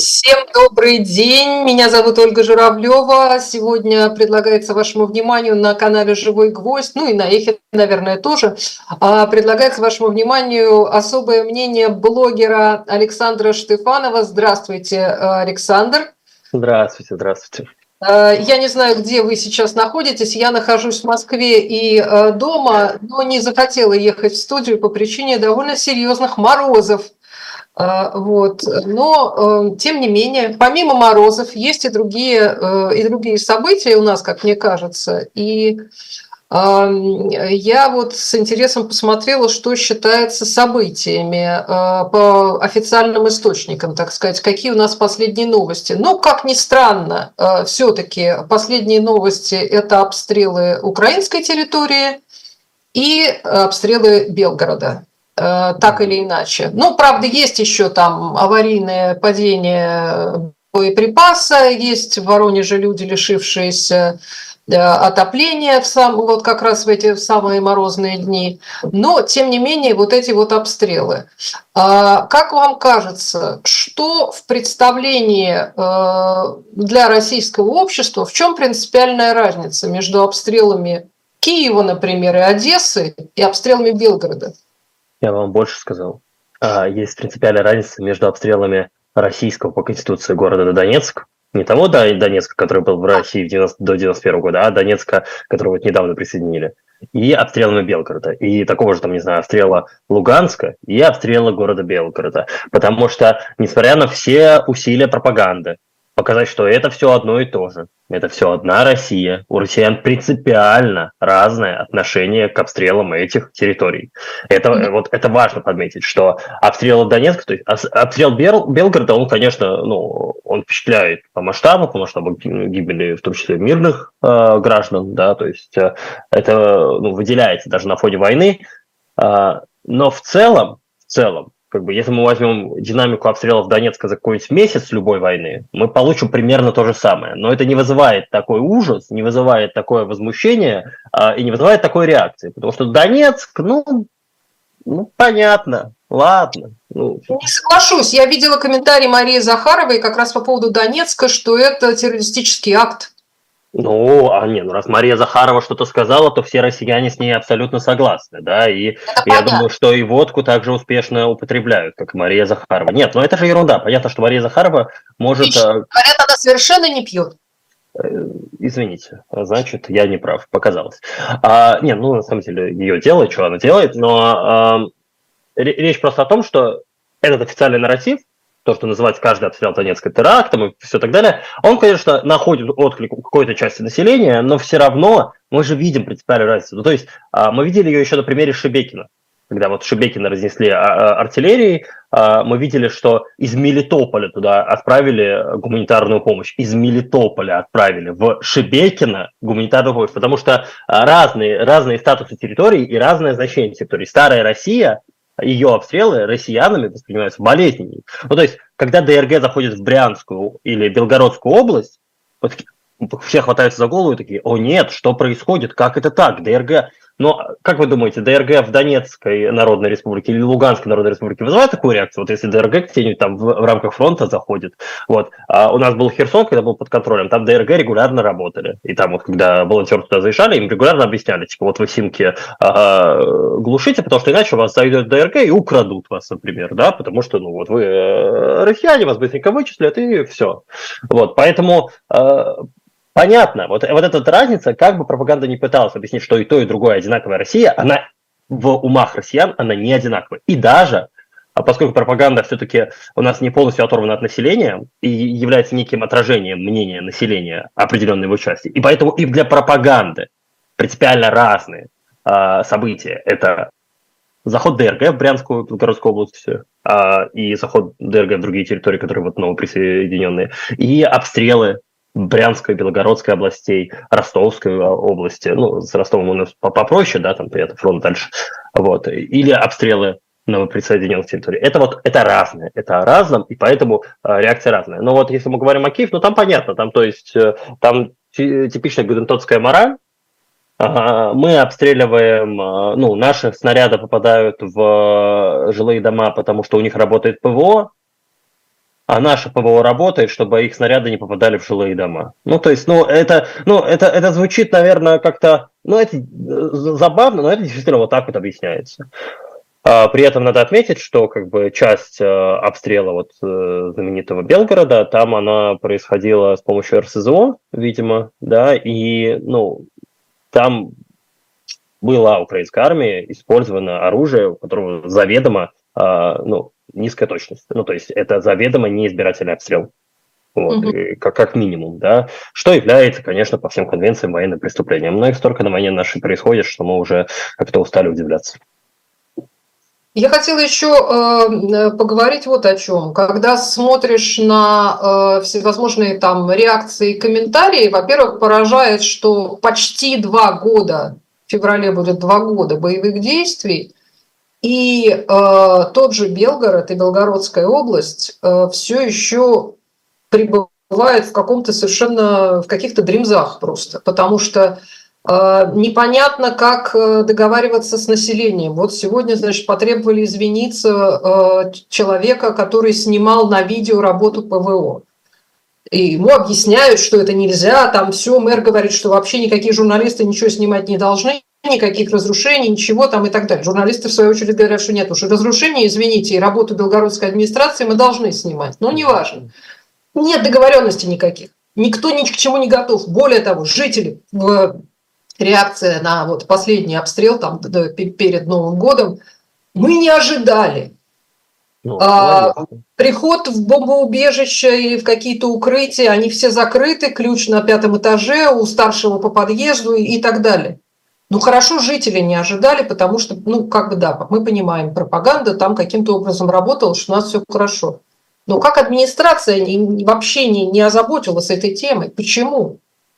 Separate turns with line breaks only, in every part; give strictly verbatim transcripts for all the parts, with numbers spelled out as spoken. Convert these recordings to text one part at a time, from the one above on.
Всем добрый день, меня зовут Ольга Журавлева. Сегодня предлагается вашему вниманию на канале «Живой гвоздь», ну и на Эхе, наверное, тоже, а, предлагается вашему вниманию особое мнение блогера Александра Штефанова. Здравствуйте, Александр.
Здравствуйте, здравствуйте.
Я не знаю, где вы сейчас находитесь. Я нахожусь в Москве и дома, но не захотела ехать в студию по причине довольно серьезных морозов. Вот. Но, тем не менее, помимо морозов, есть и другие, и другие события у нас, как мне кажется. И я вот с интересом посмотрела, что считается событиями по официальным источникам, так сказать, какие у нас последние новости. Но, как ни странно, все-таки последние новости – это обстрелы украинской территории и обстрелы Белгорода. Так или иначе. Ну, правда, есть еще там аварийное падение боеприпаса, есть в Воронеже люди, лишившиеся отопления в сам, вот как раз в эти самые морозные дни. Но, тем не менее, вот эти вот обстрелы. Как вам кажется, что в представлении для российского общества, в чем принципиальная разница между обстрелами Киева, например, и Одессы, и обстрелами Белгорода?
Я вам больше сказал. Есть принципиальная разница между обстрелами российского по Конституции города Донецк, не того Донецка, который был в России в девяносто, до девяносто первого года, а Донецка, который вот недавно присоединили, и обстрелами Белгорода. И такого же, там, не знаю, обстрела Луганска и обстрела города Белгорода. Потому что, несмотря на все усилия пропаганды, показать, что это все одно и то же. Это все одна Россия. У россиян принципиально разное отношение к обстрелам этих территорий. Это, вот, это важно подметить, что обстрел Донецка, то есть обстрел Бел, Белгорода, он, конечно, ну, он впечатляет по масштабу, по масштабу гибели, в том числе мирных э, граждан, да, то есть э, это ну, выделяется даже на фоне войны. Э, но в целом, в целом, как бы, если мы возьмем динамику обстрелов Донецка за какой-нибудь месяц любой войны, мы получим примерно то же самое. Но это не вызывает такой ужас, не вызывает такое возмущение а, и не вызывает такой реакции. Потому что Донецк, ну, ну понятно, ладно. Ну.
Не соглашусь. Я видела комментарий Марии Захаровой как раз по поводу Донецка, что это террористический акт.
Ну, а не, ну раз Мария Захарова что-то сказала, то все россияне с ней абсолютно согласны, да, и это я понятно. Думаю, что и водку также успешно употребляют, как и Мария Захарова. Нет, ну это же ерунда, понятно, что Мария Захарова может...
Отлично. Говорят, она совершенно не пьет.
Извините, значит, я не прав, показалось. А, нет, ну, на самом деле, ее дело, что она делает, но а, речь просто о том, что этот официальный нарратив, то, что называется каждый обстрел Донецка терактом и все так далее, он, конечно, находит отклик у какой-то части населения, но все равно мы же видим принципиальную разницу. Ну, то есть мы видели ее еще на примере Шебекина. Когда вот Шебекина разнесли артиллерией, мы видели, что из Мелитополя туда отправили гуманитарную помощь. Из Мелитополя отправили в Шебекино гуманитарную помощь, потому что разные, разные статусы территорий и разное значение территорий. Старая Россия, ее обстрелы россиянами воспринимаются болезненнее. Ну, то есть, когда ДРГ заходит в Брянскую или Белгородскую область, вот все хватаются за голову и такие: о нет, что происходит, как это так, ДРГ... Но, как вы думаете, ДРГ в Донецкой Народной Республике или Луганской Народной Республике вызывает такую реакцию? Вот если ДРГ где-нибудь там в, в рамках фронта заходит. Вот. А у нас был Херсон, когда был под контролем, там ДРГ регулярно работали. И там вот, когда волонтеры туда заезжали, им регулярно объясняли, типа, вот вы симки а, глушите, потому что иначе у вас зайдет ДРГ и украдут вас, например, да, потому что, ну, вот вы э, россияне, вас быстренько вычислят, и все. Вот, поэтому... Э, Понятно, вот, вот эта разница, как бы пропаганда не пыталась объяснить, что и то, и другое одинаковая Россия, она в умах россиян, она не одинаковая. И даже, поскольку пропаганда все-таки у нас не полностью оторвана от населения и является неким отражением мнения населения определенной его части, и поэтому и для пропаганды принципиально разные э, события. Это заход ДРГ в Брянскую, Белгородскую область э, и заход ДРГ в другие территории, которые вот новоприсоединенные, и обстрелы Брянской, Белгородской областей, Ростовской области, ну, с Ростовом у нас попроще, да, там это фронт дальше, вот, или обстрелы новоприсоединенных территорий. Это вот, это разное, это разное, и поэтому э, реакция разная. Но вот если мы говорим о Киеве, ну, там понятно, там, то есть, э, там типичная гудентотская мораль, э, мы обстреливаем, э, ну, наши снаряды попадают в жилые дома, потому что у них работает ПВО, а наше ПВО работает, чтобы их снаряды не попадали в жилые дома. Ну, то есть, ну, это, ну, это, это звучит, наверное, как-то, ну, это забавно, но это действительно вот так вот объясняется. При этом надо отметить, что как бы часть обстрела вот знаменитого Белгорода, там она происходила с помощью эр эс зэ о, видимо, да, и, ну, там была украинская армия, использовано оружие, у которого заведомо, ну, низкая точность. Ну, то есть это заведомо неизбирательный обстрел. Вот, mm-hmm. как, как минимум, да, что является, конечно, по всем конвенциям военным преступлением. Но их столько на войне нашей происходит, что мы уже как-то устали удивляться.
Я хотела еще э, поговорить вот о чем. Когда смотришь на э, всевозможные там реакции и комментарии, во-первых, поражает, что почти два года, в феврале будет два года боевых действий, и э, тот же Белгород и Белгородская область э, все еще пребывает в каком-то совершенно, в каких-то дримзах просто, потому что непонятно, как договариваться с населением. Вот сегодня, значит, потребовали извиниться человека, который снимал на видео работу ПВО. И ему объясняют, что это нельзя, там все, мэр говорит, что вообще никакие журналисты ничего снимать не должны, никаких разрушений, ничего там и так далее. Журналисты, в свою очередь, говорят, что нет, уже разрушений, извините, и работу белгородской администрации мы должны снимать. Но неважно. Нет договоренности никаких. Никто ни к чему не готов. Более того, жители в реакция на вот последний обстрел там, перед Новым годом, мы не ожидали. Ну, а, приход в бомбоубежище и в какие-то укрытия, они все закрыты, ключ на пятом этаже, у старшего по подъезду и, и так далее. Ну, хорошо, жители не ожидали, потому что, ну, как бы да, мы понимаем, пропаганда там каким-то образом работала, что у нас все хорошо. Но как администрация не, вообще не, не озаботилась этой темой? Почему?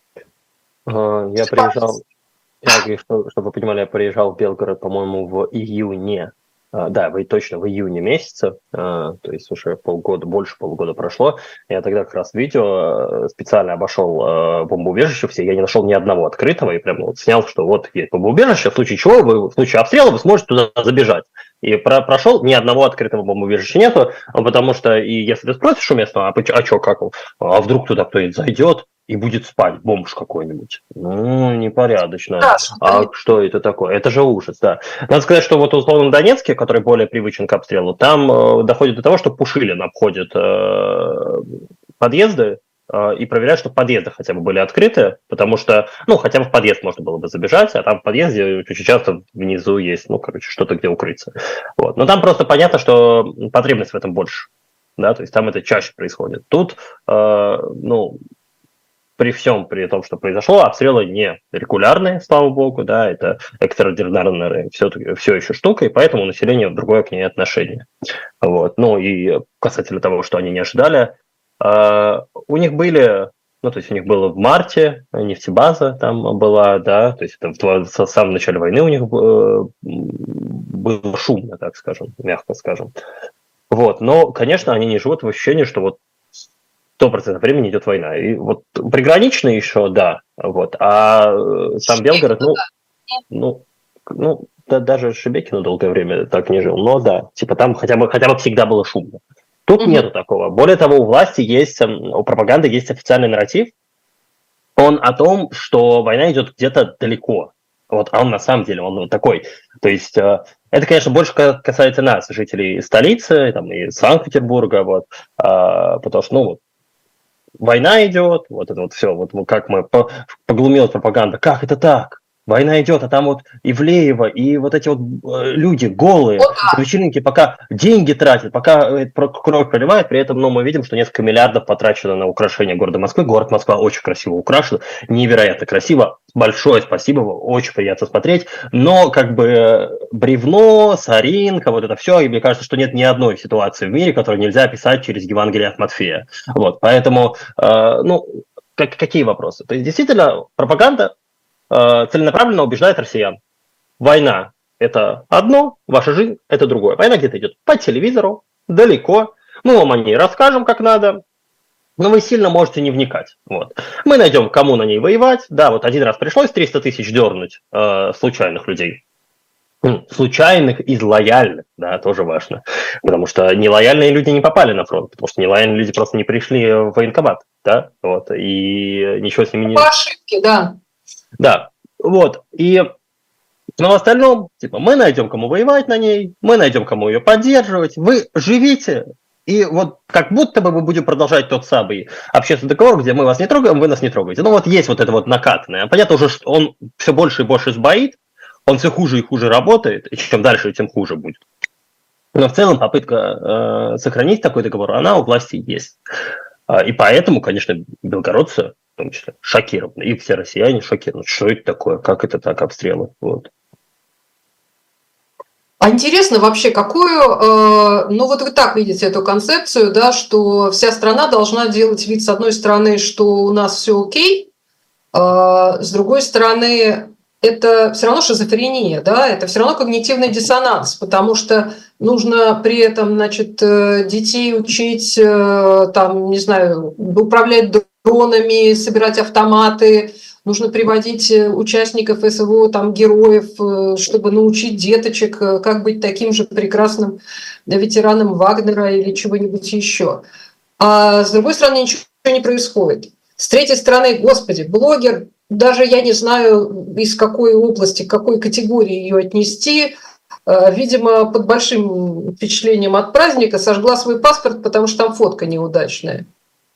Я приезжал... Я, чтобы вы понимали, я приезжал в Белгород, по-моему, в июне. Да, вы точно в июне месяце, то есть уже полгода, больше полугода прошло. Я тогда как раз видео специально обошел бомбоубежище все, я не нашел ни одного открытого, и прям вот снял, что вот есть бомбоубежище, в случае чего, вы, в случае обстрела вы сможете туда забежать. И про прошел, ни одного открытого бомбоубежища нету, потому что, и если ты спросишь у местного, а, а что, как, а вдруг туда кто-нибудь зайдет и будет спать, бомж какой-нибудь. Ну, непорядочно. Да, а что это такое? Это же ужас, да. Надо сказать, что вот в условном Донецке, который более привычен к обстрелу, там э, доходит до того, что Пушилин обходит э, подъезды э, и проверяет, чтобы подъезды хотя бы были открыты, потому что, ну, хотя бы в подъезд можно было бы забежать, а там в подъезде очень часто внизу есть, ну, короче, что-то, где укрыться. Вот. Но там просто понятно, что потребность в этом больше, да, то есть там это чаще происходит. Тут, э, ну, при всем при том, что произошло, обстрелы не регулярные, слава богу, да, это экстраординарная все, все еще штука, и поэтому у населения другое к ней отношение. Вот. Ну и касательно того, что они не ожидали, э, у них были, ну то есть у них было в марте нефтебаза там была, да, то есть это в, в самом начале войны у них э, было шумно, так скажем, мягко скажем. Вот. Но, конечно, они не живут в ощущении, что вот сто процентов времени идет война. И вот пригранично еще, да, вот, а сам Белгород, ну, ну, ну да, даже Шебекино долгое время так не жил, но да, типа там хотя бы, хотя бы всегда было шумно. Тут mm-hmm. нету такого. Более того, у власти есть, у пропаганды есть официальный нарратив, он о том, что война идет где-то далеко. Вот, а он на самом деле, он вот такой. То есть это, конечно, больше касается нас, жителей столицы, там, и Санкт-Петербурга, вот, потому что, ну, война идет, вот это вот все, вот как мы поглумилась пропаганда, как это так? Война идет, а там вот Ивлеева и вот эти вот люди голые, вечеринки, пока деньги тратят, пока кровь проливает, при этом, ну, мы видим, что несколько миллиардов потрачено на украшение города Москвы. Город Москва очень красиво украшен, невероятно красиво. Большое спасибо, очень приятно смотреть. Но как бы бревно, соринка, вот это все, и мне кажется, что нет ни одной ситуации в мире, которую нельзя описать через Евангелие от Матфея. Вот, поэтому, э, ну, как, какие вопросы? То есть, действительно, пропаганда целенаправленно убеждает россиян. Война – это одно, ваша жизнь – это другое. Война где-то идет по телевизору, далеко. Мы вам о ней расскажем, как надо, но вы сильно можете не вникать. Вот. Мы найдем, кому на ней воевать. Да, вот один раз пришлось триста тысяч дернуть э, случайных людей. Случайных из лояльных, да, тоже важно. Потому что нелояльные люди не попали на фронт, потому что нелояльные люди просто не пришли в военкомат, да, вот, и ничего с ними не...
По ошибке, да.
Да, вот, и... Но в остальном, типа, мы найдем, кому воевать на ней, мы найдем, кому ее поддерживать, вы живите, и вот как будто бы мы будем продолжать тот самый общественный договор, где мы вас не трогаем, вы нас не трогаете. Ну вот есть вот это вот накатанное. Понятно уже, что он все больше и больше сбоит, он все хуже и хуже работает, и чем дальше, тем хуже будет. Но в целом попытка э, сохранить такой договор, она у власти есть. И поэтому, конечно, белгородцы, в том числе, шокированы. И все россияне шокированы. Что это такое? Как это так, обстрелы? Вот.
А интересно вообще, какую, э, ну вот вы так видите эту концепцию, да, что вся страна должна делать вид, с одной стороны, что у нас все окей, э, с другой стороны, это все равно шизофрения, да, это все равно когнитивный диссонанс, потому что нужно при этом, значит, детей учить, там, не знаю, управлять дронами, собирать автоматы, нужно приводить участников СВО, там, героев, чтобы научить деточек, как быть таким же прекрасным ветераном Вагнера или чего-нибудь еще. А с другой стороны, ничего не происходит. С третьей стороны, господи, блогер, даже я не знаю, из какой области, к какой категории ее отнести, видимо, под большим впечатлением от праздника сожгла свой паспорт, потому что там фотка неудачная.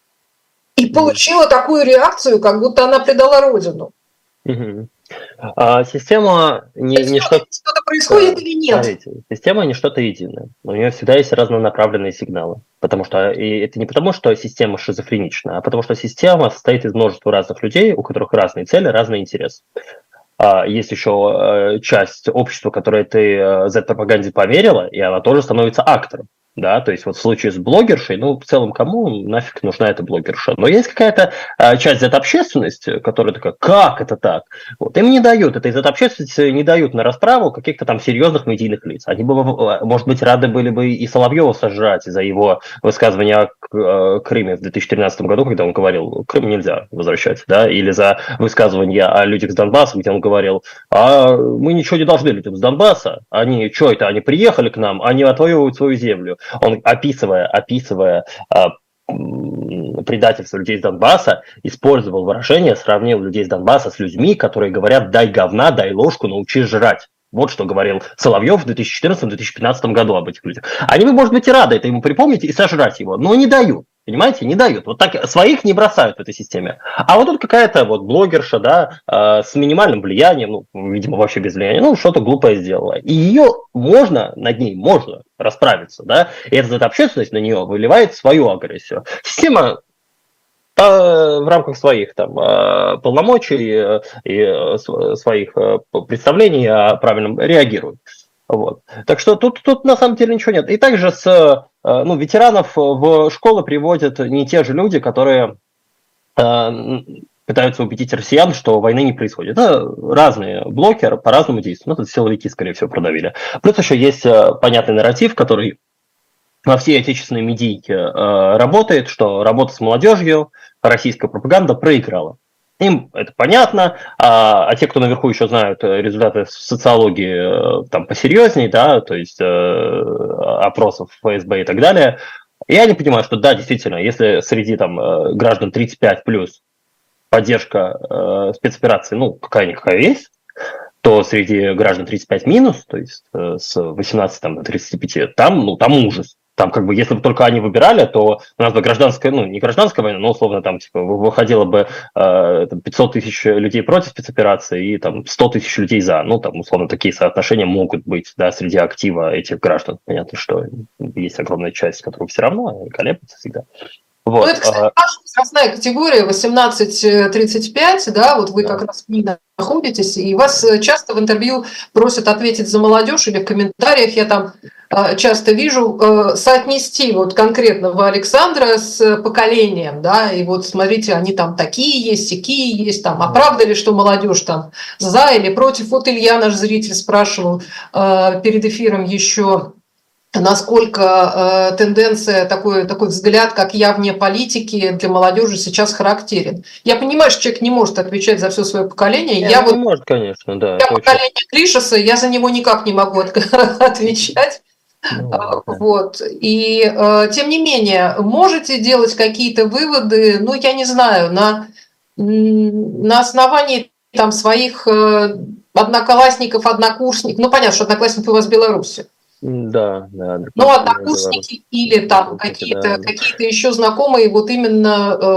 И получила такую реакцию, как будто она предала родину.
Угу. А система не, не что-то...
что-то происходит да, или нет?
Смотрите, система не что-то единое. У нее всегда есть разнонаправленные сигналы. Потому что и это не потому, что система шизофренична, а потому что система состоит из множества разных людей, у которых разные цели, разные интересы. Есть еще часть общества, которой ты зет-пропаганде поверила, и она тоже становится актором. Да, то есть вот в случае с блогершей, ну, в целом, кому нафиг нужна эта блогерша? Но есть какая-то а, часть зет-общественности, которая такая, как это так? Вот, им не дают, этой зет-общественности не дают на расправу каких-то там серьезных медийных лиц. Они бы, может быть, рады были бы и Соловьева сожрать за его высказывание о Крыме в две тысячи тринадцатом году, когда он говорил, Крым нельзя возвращать, да, или за высказывание о людях с Донбасса, где он говорил, а мы ничего не должны людям с Донбасса, они, что это, они приехали к нам, они отвоевывают свою землю. Он, описывая, описывая а, предательство людей из Донбасса, использовал выражение, сравнил людей из Донбасса с людьми, которые говорят «дай говна, дай ложку, научи жрать». Вот что говорил Соловьев в две тысячи четырнадцатом - две тысячи пятнадцатом году об этих людях. Они бы, может быть, и рады это ему припомнить и сожрать его, но не дают. Понимаете, не дают. Вот так своих не бросают в этой системе. А вот тут какая-то вот блогерша, да, э, с минимальным влиянием, ну, видимо, вообще без влияния, ну, что-то глупое сделала. И ее можно, над ней можно расправиться, да, и эта общественность на нее выливает свою агрессию. Система в рамках своих там полномочий и своих представлений о правильном реагирует. Вот. Так что тут, тут на самом деле ничего нет. И также с ну, ветеранов в школы приводят не те же люди, которые э, пытаются убедить россиян, что войны не происходит. Это разные блогеры по-разному действуют. Ну, это силовики, скорее всего, продавили. Плюс еще есть понятный нарратив, который во всей отечественной медийке э, работает, что работа с молодежью, российская пропаганда проиграла. Им это понятно, а, а те, кто наверху еще знают результаты социологии там посерьезнее, да, то есть э, опросов эф эс бэ и так далее, я не понимаю, что да, действительно, если среди там граждан тридцать пять плюс поддержка э, спецоперации, ну, какая-никакая есть, то среди граждан тридцать пять минус, то есть э, с восемнадцати там, до тридцати пяти, там, ну, там ужас. Там, как бы, если бы только они выбирали, то у нас бы гражданская, ну, не гражданская война, но, условно, там, типа, выходило бы э, пятьсот тысяч людей против спецоперации и, там, сто тысяч людей за. Ну, там, условно, такие соотношения могут быть, да, среди актива этих граждан. Понятно, что есть огромная часть, которая все равно колеблется всегда. Вот.
Ну, это, кстати, наша возрастная категория восемнадцать тридцать пять, да, вот вы да. как раз в ней находитесь, и вас часто в интервью просят ответить за молодежь или в комментариях, я там часто вижу, соотнести вот конкретного Александра с поколением, да, и вот смотрите, они там такие есть, сякие есть, там, а правда ли, что молодежь там за или против? Вот Илья, наш зритель, спрашивал перед эфиром еще, насколько э, тенденция, такой, такой взгляд, как я вне политики, для молодежи сейчас характерен. Я понимаю, что человек не может отвечать за все свое поколение.
Не,
Я
ну,
вот
не может, конечно, да.
я
Это очень...
поколение Клишеса, я за него никак не могу отвечать.
Ну, да.
Вот. И э, тем не менее, можете делать какие-то выводы, ну, я не знаю, на, на основании там, своих э, одноклассников, однокурсников. Ну, понятно, что одноклассники у вас в Беларуси.
Да, да,
Ну,
одноклассники,
однокурсники или там
одноклассники,
какие-то
да.
какие-то еще знакомые, вот именно э,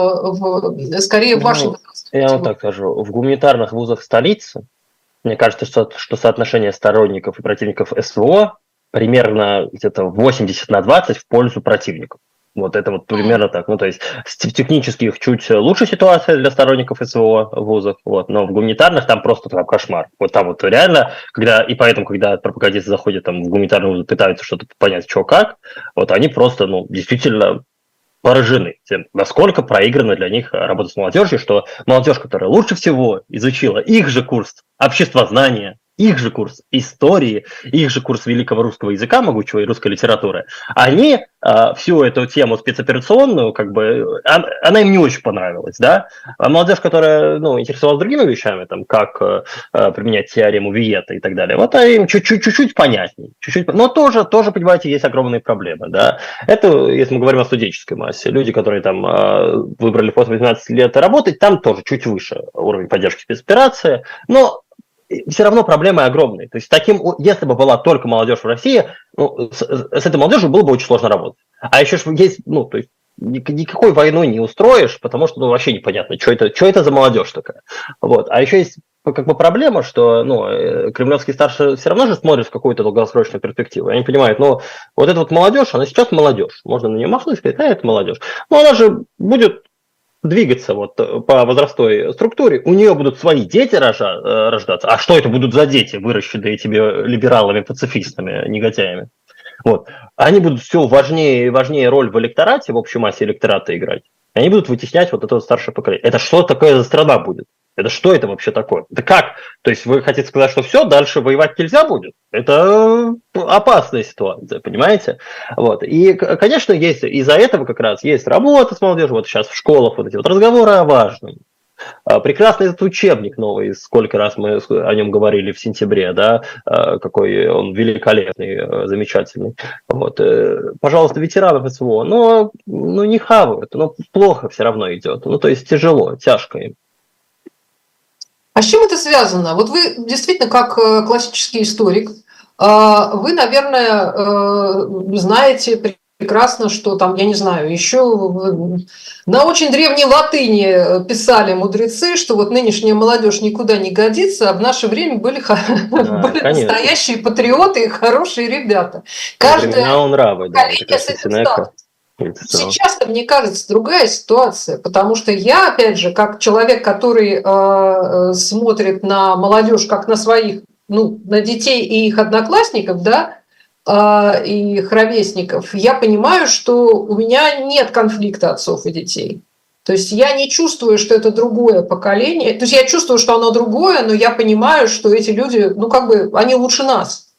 в, скорее в вашей
Ну, я вам так скажу, в гуманитарных вузах столицы, мне кажется, что, что соотношение сторонников и противников СВО примерно где-то восемьдесят на двадцать в пользу противников. Вот это вот примерно так. Ну, то есть в технических чуть лучше ситуация для сторонников СВО в вузах, вот, но в гуманитарных там просто там кошмар. Вот там вот реально, когда, и поэтому, когда пропагандисты заходят там в гуманитарный вуз, пытаются что-то понять, что как, вот они просто, ну, действительно поражены тем, насколько проиграна для них работа с молодежью, что молодежь, которая лучше всего изучила их же курс обществознания, их же курс истории, их же курс великого русского языка, могучего и русской литературы, они э, всю эту тему спецоперационную, как бы, она, она им не очень понравилась, да, а молодежь, которая, ну, интересовалась другими вещами, там, как э, применять теорему Виета и так далее, вот им чуть-чуть, чуть-чуть понятней, чуть-чуть, но тоже, тоже, понимаете, есть огромные проблемы, да, это, если мы говорим о студенческой массе, люди, которые там э, выбрали после восемнадцати лет работать, там тоже чуть выше уровень поддержки спецоперации, но все равно проблемы огромные. То есть таким, если бы была только молодежь в России, ну, с, с этой молодежью было бы очень сложно работать. А еще есть, ну, то есть никакой войной не устроишь, потому что, ну, вообще непонятно, что это, что это за молодежь такая. Вот. А еще есть как бы проблема, что, ну, кремлевские старшие все равно же смотрят в какую-то долгосрочную перспективу. Они понимают, ну, вот эта вот молодежь, она сейчас молодежь. Можно на нее махнуть и сказать, а, это молодежь. Но она же будет двигаться вот по возрастной структуре, у нее будут свои дети рожа, рождаться. А что это будут за дети, выращенные тебе либералами, пацифистами, негодяями? Вот. Они будут все важнее и важнее роль в электорате, в общей массе электората играть. И они будут вытеснять вот это вот старшее поколение. Это что такое за страна будет? Это что это вообще такое? Это как? То есть вы хотите сказать, что все, дальше воевать нельзя будет? Это опасная ситуация, понимаете? Вот. И, конечно, есть из-за этого как раз есть работа с молодежью. Вот сейчас в школах вот эти вот разговоры о важном. Прекрасный этот учебник новый, сколько раз мы о нем говорили в сентябре, да, какой он великолепный, замечательный. Вот. Пожалуйста, ветеранов СВО, но ну, не хавают, но плохо все равно идет. Ну, то есть тяжело, тяжко им.
А с чем это связано? Вот вы действительно как классический историк, вы, наверное, знаете прекрасно, что там, я не знаю, еще на очень древней латыни писали мудрецы, что вот нынешняя молодежь никуда не годится, а в наше время были, а, были настоящие патриоты и хорошие ребята. Каждое
он нравы, да,
поколение с этим сталкивается. Сейчас, мне кажется, другая ситуация, потому что я, опять же, как человек, который э, смотрит на молодежь как на своих, ну, на детей и их одноклассников, да, э, и их ровесников, я понимаю, что у меня нет конфликта отцов и детей. То есть я не чувствую, что это другое поколение. То есть я чувствую, что оно другое, но я понимаю, что эти люди, ну, как бы, они лучше нас.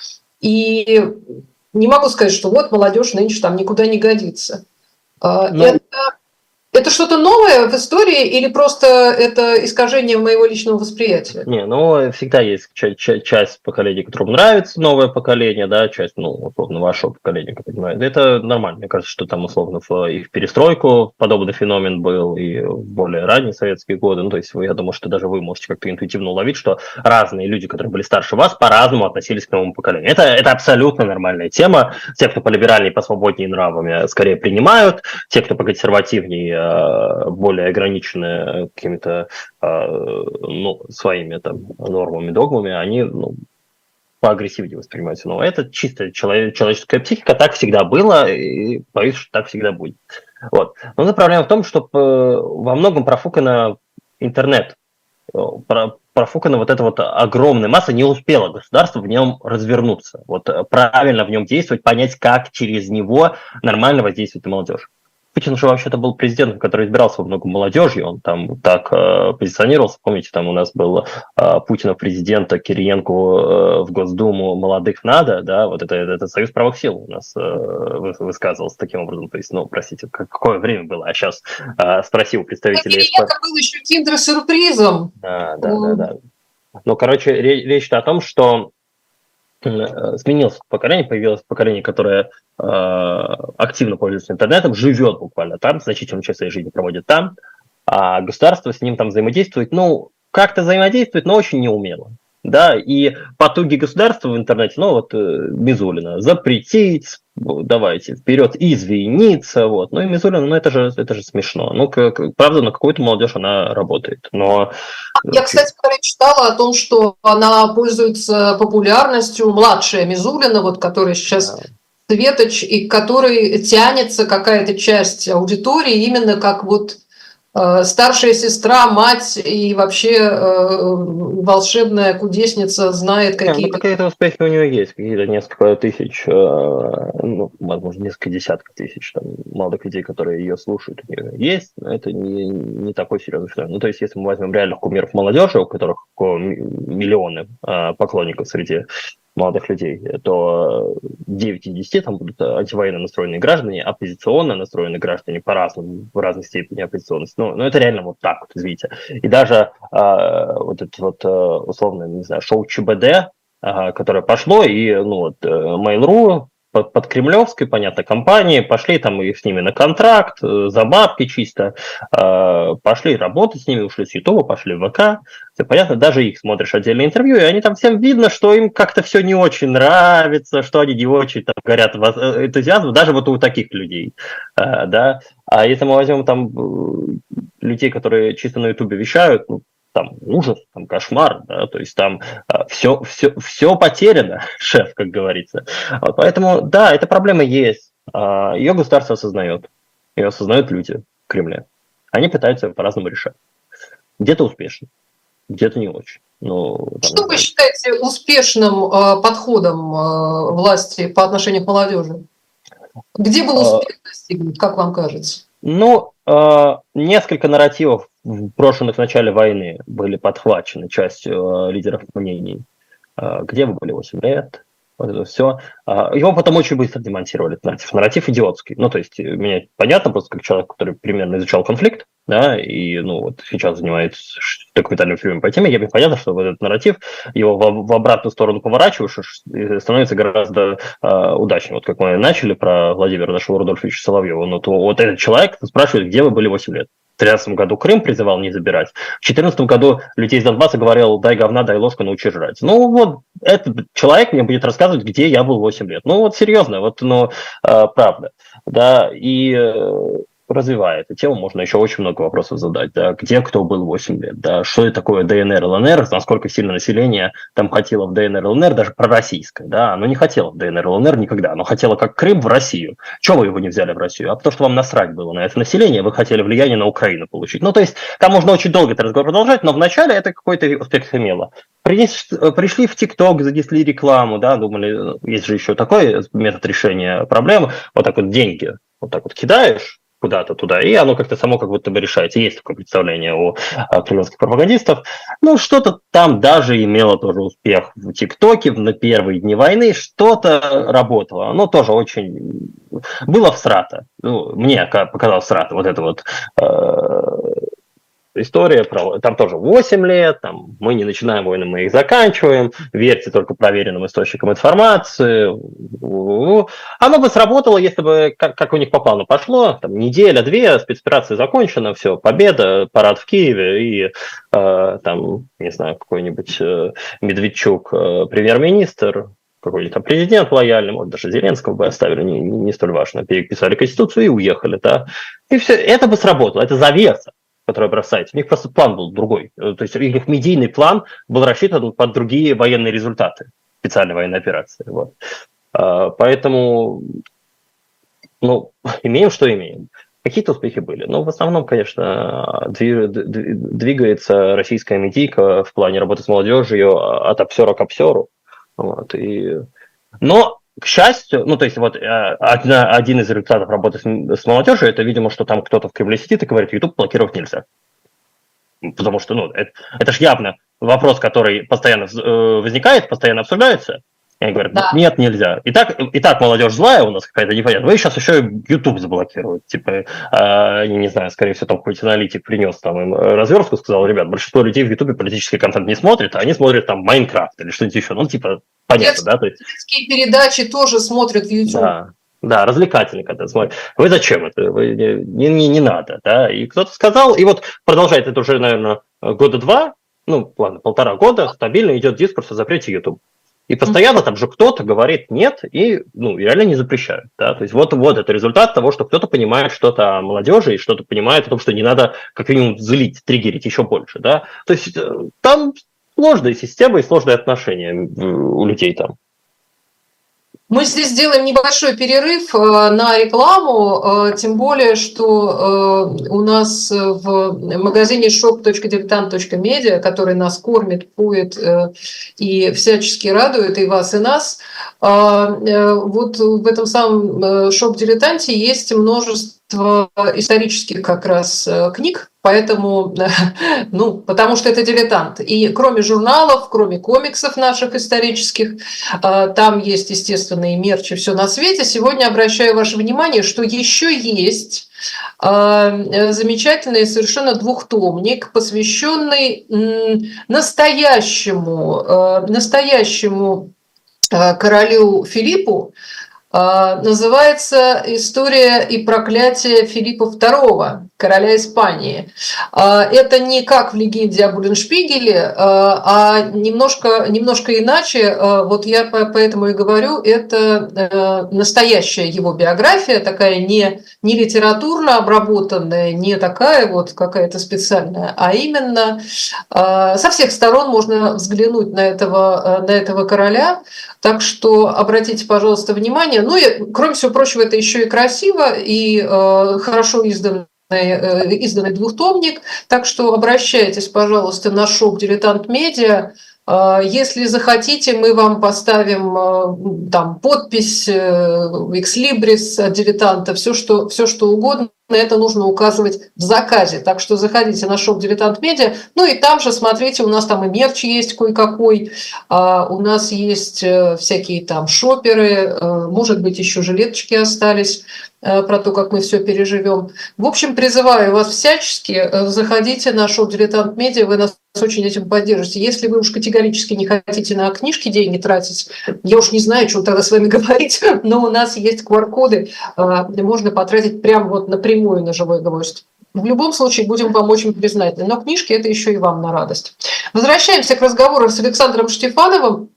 И не могу сказать, что вот молодежь нынче там никуда не годится. Но... Это, это что-то новое в истории или просто это искажение моего личного восприятия?
Не, ну всегда есть часть, часть поколения, которым нравится новое поколение, да, часть, ну, условно, вашего поколения, как понимаю. Это нормально. Мне кажется, что там, условно, и в перестройку подобный феномен был, и в более ранние советские годы. Ну, то есть, я думаю, что даже вы можете как-то интуитивно уловить, что разные люди, которые были старше вас, по-разному относились к новому поколению. Это, это абсолютно нормальная тема. Те, кто полиберальнее, посвободнее нравами, скорее принимают. Те, кто поконсервативнее, более ограниченные какими-то ну, своими там нормами, догмами, они ну, поагрессивнее воспринимаются. Но это чисто человек, человеческая психика, так всегда было, и боюсь, что так всегда будет. Вот. Но проблема в том, что во многом профукано интернет, профукана вот эта вот огромная масса, не успело государство в нем развернуться, вот правильно в нем действовать, понять, как через него нормально воздействует на молодежь. Путин же вообще-то был президентом, который избирался во многом молодежью, он там так э, позиционировался. Помните, там у нас был э, Путина президента, Кириенко э, в Госдуму, молодых надо, да, вот это, это союз правых сил у нас э, высказывался таким образом. То есть, ну, простите, какое время было, а сейчас э, спросил представителей...
Кириенко был еще киндер-сюрпризом.
Да, да, да, да. Ну, короче, речь-то о том, что сменилось поколение, появилось поколение, которое э, активно пользуется интернетом, живет буквально там, значительную часть своей жизни проводит там, а государство с ним там взаимодействует, ну, как-то взаимодействует, но очень неумело. Да, и потуги государства в интернете, ну, вот Мизулина, запретить, давайте, вперед, извиниться, вот. Ну, и Мизулина, ну, это же, это же смешно. Ну, как, правда, на какую-то молодежь она работает, но...
Я, кстати, читала о том, что она пользуется популярностью, младшая Мизулина, вот, которая сейчас светоч, и которой тянется какая-то часть аудитории именно как вот старшая сестра, мать и вообще э, волшебная кудесница знает какие-то...
Ну, какие-то успехи у нее есть, какие-то несколько тысяч, э, ну, возможно, несколько десятков тысяч там, молодых людей, которые ее слушают, у нее есть, но это не, не такой серьезный феномен. Ну, то есть, если мы возьмем реальных кумиров молодежи, у которых миллионы э, поклонников среди молодых людей, то девять из десяти там будут антивоенно настроенные граждане, оппозиционно настроенные граждане по-разному, в разной степени оппозиционности. Ну, ну, это реально вот так вот, извините. И даже э, вот это вот, э, условно, не знаю, шоу ЧБД, э, которое пошло, и, ну, вот, э, Mail.ru под, под кремлевской, понятно, компании, пошли там и с ними на контракт, э, за бабки чисто, э, пошли работать с ними, ушли с Ютуба, пошли в ВК. Все понятно, даже их смотришь отдельное интервью, и они там всем видно, что им как-то все не очень нравится, что они не очень там горят энтузиазмом, даже вот у таких людей, э, да. А если мы возьмем там людей, которые чисто на Ютубе вещают, ну, там ужас, там кошмар, да, то есть там э, все, все, все потеряно, шеф, как говорится. Вот, поэтому, да, эта проблема есть. Э, ее государство осознает, ее осознают люди в Кремле. Они пытаются ее по-разному решать. Где-то успешно, где-то не очень. Ну, там,
что вы считаете успешным э, подходом э, власти по отношению к молодежи? Где был успех достигнут, как вам кажется?
Ну, э, несколько нарративов, брошенных в начале войны, были подхвачены частью э, лидеров мнений. Э, где вы были восемь лет? Вот это все. Э, его потом очень быстро демонтировали, этот нарратив. Нарратив идиотский. Ну, то есть, мне понятно, просто как человек, который примерно изучал конфликт, да, и, ну, вот сейчас занимается документальным фильмом по теме, я бы понятно, что вот этот нарратив, его в, в обратную сторону поворачиваешь, становится гораздо э, удачнее. Вот как мы начали про Владимира нашего Рудольфовича Соловьева, ну, то вот этот человек спрашивает, где вы были восемь лет. В тринадцатом году Крым призывал не забирать. В четырнадцатом году людей из Донбасса говорил, дай говна, дай ложку, научи жрать. Ну вот этот человек мне будет рассказывать, где я был восемь лет. Ну вот серьезно, вот, ну, э, правда. Да, и... Э, развивая эту тему, можно еще очень много вопросов задать. Да, где кто был восемь лет, да, что это такое ДНР, ЛНР, насколько сильно население там хотело в ДНР, ЛНР, даже пророссийское, да, оно не хотело в ДНР, ЛНР никогда, оно хотело как Крым в Россию. Чего вы его не взяли в Россию? А потому что вам насрать было на это население, вы хотели влияние на Украину получить. Ну, то есть, там можно очень долго этот разговор продолжать, но вначале это какой-то успех имело. Пришли в ТикТок, занесли рекламу, да, думали, есть же еще такой метод решения проблемы, вот так вот деньги, вот так вот кидаешь, куда-то туда, и оно как-то само как будто бы решается. Есть такое представление у а, кремлевских пропагандистов. Ну, что-то там даже имело тоже успех в ТикТоке на первые дни войны, что-то работало. Оно тоже очень... Было всрато. Ну, мне показалось всрато. Вот это вот... Э- история про... Там тоже восемь лет, там, мы не начинаем войны, мы их заканчиваем, верьте только проверенным источникам информации. Оно бы сработало, если бы, как, как у них по плану пошло, там, неделя-две, спецоперация закончена, все, победа, парад в Киеве, и э, там, не знаю, какой-нибудь э, Медведчук, э, премьер-министр, какой-нибудь там президент лояльный, может, даже Зеленского бы оставили, не, не столь важно, переписали Конституцию и уехали, да. И все, это бы сработало, это завеса, который бросается. У них просто план был другой. То есть их медийный план был рассчитан под другие военные результаты специальной военной операции. Вот. Поэтому, ну, имеем, что имеем. Какие-то успехи были. Но в основном, конечно, двигается российская медийка в плане работы с молодежью от обсера к обсеру. Вот. И... Но к счастью, ну, то есть вот одна, один из результатов работы с, с молодежью, это, видимо, что там кто-то в Кремле сидит и говорит, YouTube блокировать нельзя. Потому что, ну, это, это же явно вопрос, который постоянно э, возникает, постоянно обсуждается. И они говорят, да. Нет, нельзя. И так, и так молодежь злая у нас какая-то непонятная. Вы сейчас еще и YouTube заблокируют. Типа, э, не знаю, скорее всего, там какой-то аналитик принес там им разверстку, сказал, ребят, большинство людей в YouTube политический контент не смотрят, а они смотрят там Майнкрафт или что-нибудь еще. Ну, типа, понятно, детские, да? То есть...
детские передачи тоже смотрят в YouTube.
Да. Да, развлекательный контент. Смотрите, вы зачем это? Вы, не, не, не надо, да? И кто-то сказал, и вот продолжает это уже, наверное, года два, ну, ладно, полтора года, стабильно идет дискурс о запрете YouTube. И постоянно там же кто-то говорит нет, и, ну, реально не запрещают, да? То есть вот, вот это результат того, что кто-то понимает что-то о молодежи, и что-то понимает о том, что не надо как минимум злить, триггерить еще больше, да? То есть там сложная система и сложные отношения у людей там.
Мы здесь сделаем небольшой перерыв на рекламу, тем более, что у нас в магазине шоп точка дилетант точка медиа, который нас кормит, поет и всячески радует и вас, и нас, вот в этом самом шоп-дилетанте есть множество исторических как раз книг, поэтому, ну, потому что это дилетант. И кроме журналов, кроме комиксов наших исторических, там есть, естественно, и мерч, и все на свете. Сегодня обращаю ваше внимание, что еще есть замечательный совершенно двухтомник, посвященный настоящему, настоящему королю Филиппу. Называется «История и проклятие Филиппа второго, короля Испании». Это не как в легенде об Улленшпигеле, а немножко, немножко иначе. Вот я поэтому и говорю, это настоящая его биография, такая не, не литературно обработанная, не такая вот какая-то специальная, а именно со всех сторон можно взглянуть на этого, на этого короля. Так что обратите, пожалуйста, внимание. Ну и, кроме всего прочего, это еще и красиво, и э, хорошо изданный, э, изданный двухтомник. Так что обращайтесь, пожалуйста, на шоп «Дилетант Медиа». Э, если захотите, мы вам поставим э, там подпись, э, экслибрис от «Дилетанта», все что, все что угодно. Это нужно указывать в заказе. Так что заходите на шоп «Дилетант Медиа». Ну и там же, смотрите, у нас там и мерч есть кое-какой. У нас есть всякие там шоперы. Может быть, еще жилеточки остались про то, как мы все переживем. В общем, призываю вас всячески. Заходите на шоп «Дилетант Медиа». Вы нас очень этим поддержите. Если вы уж категорически не хотите на книжки деньги тратить, я уж не знаю, что тогда с вами говорить, но у нас есть ку ар-коды. Можно потратить прямо вот напрямую на живой гвоздь. В любом случае будем вам очень признательны. Но книжки – это еще и вам на радость. Возвращаемся к разговору с Александром Штефановым.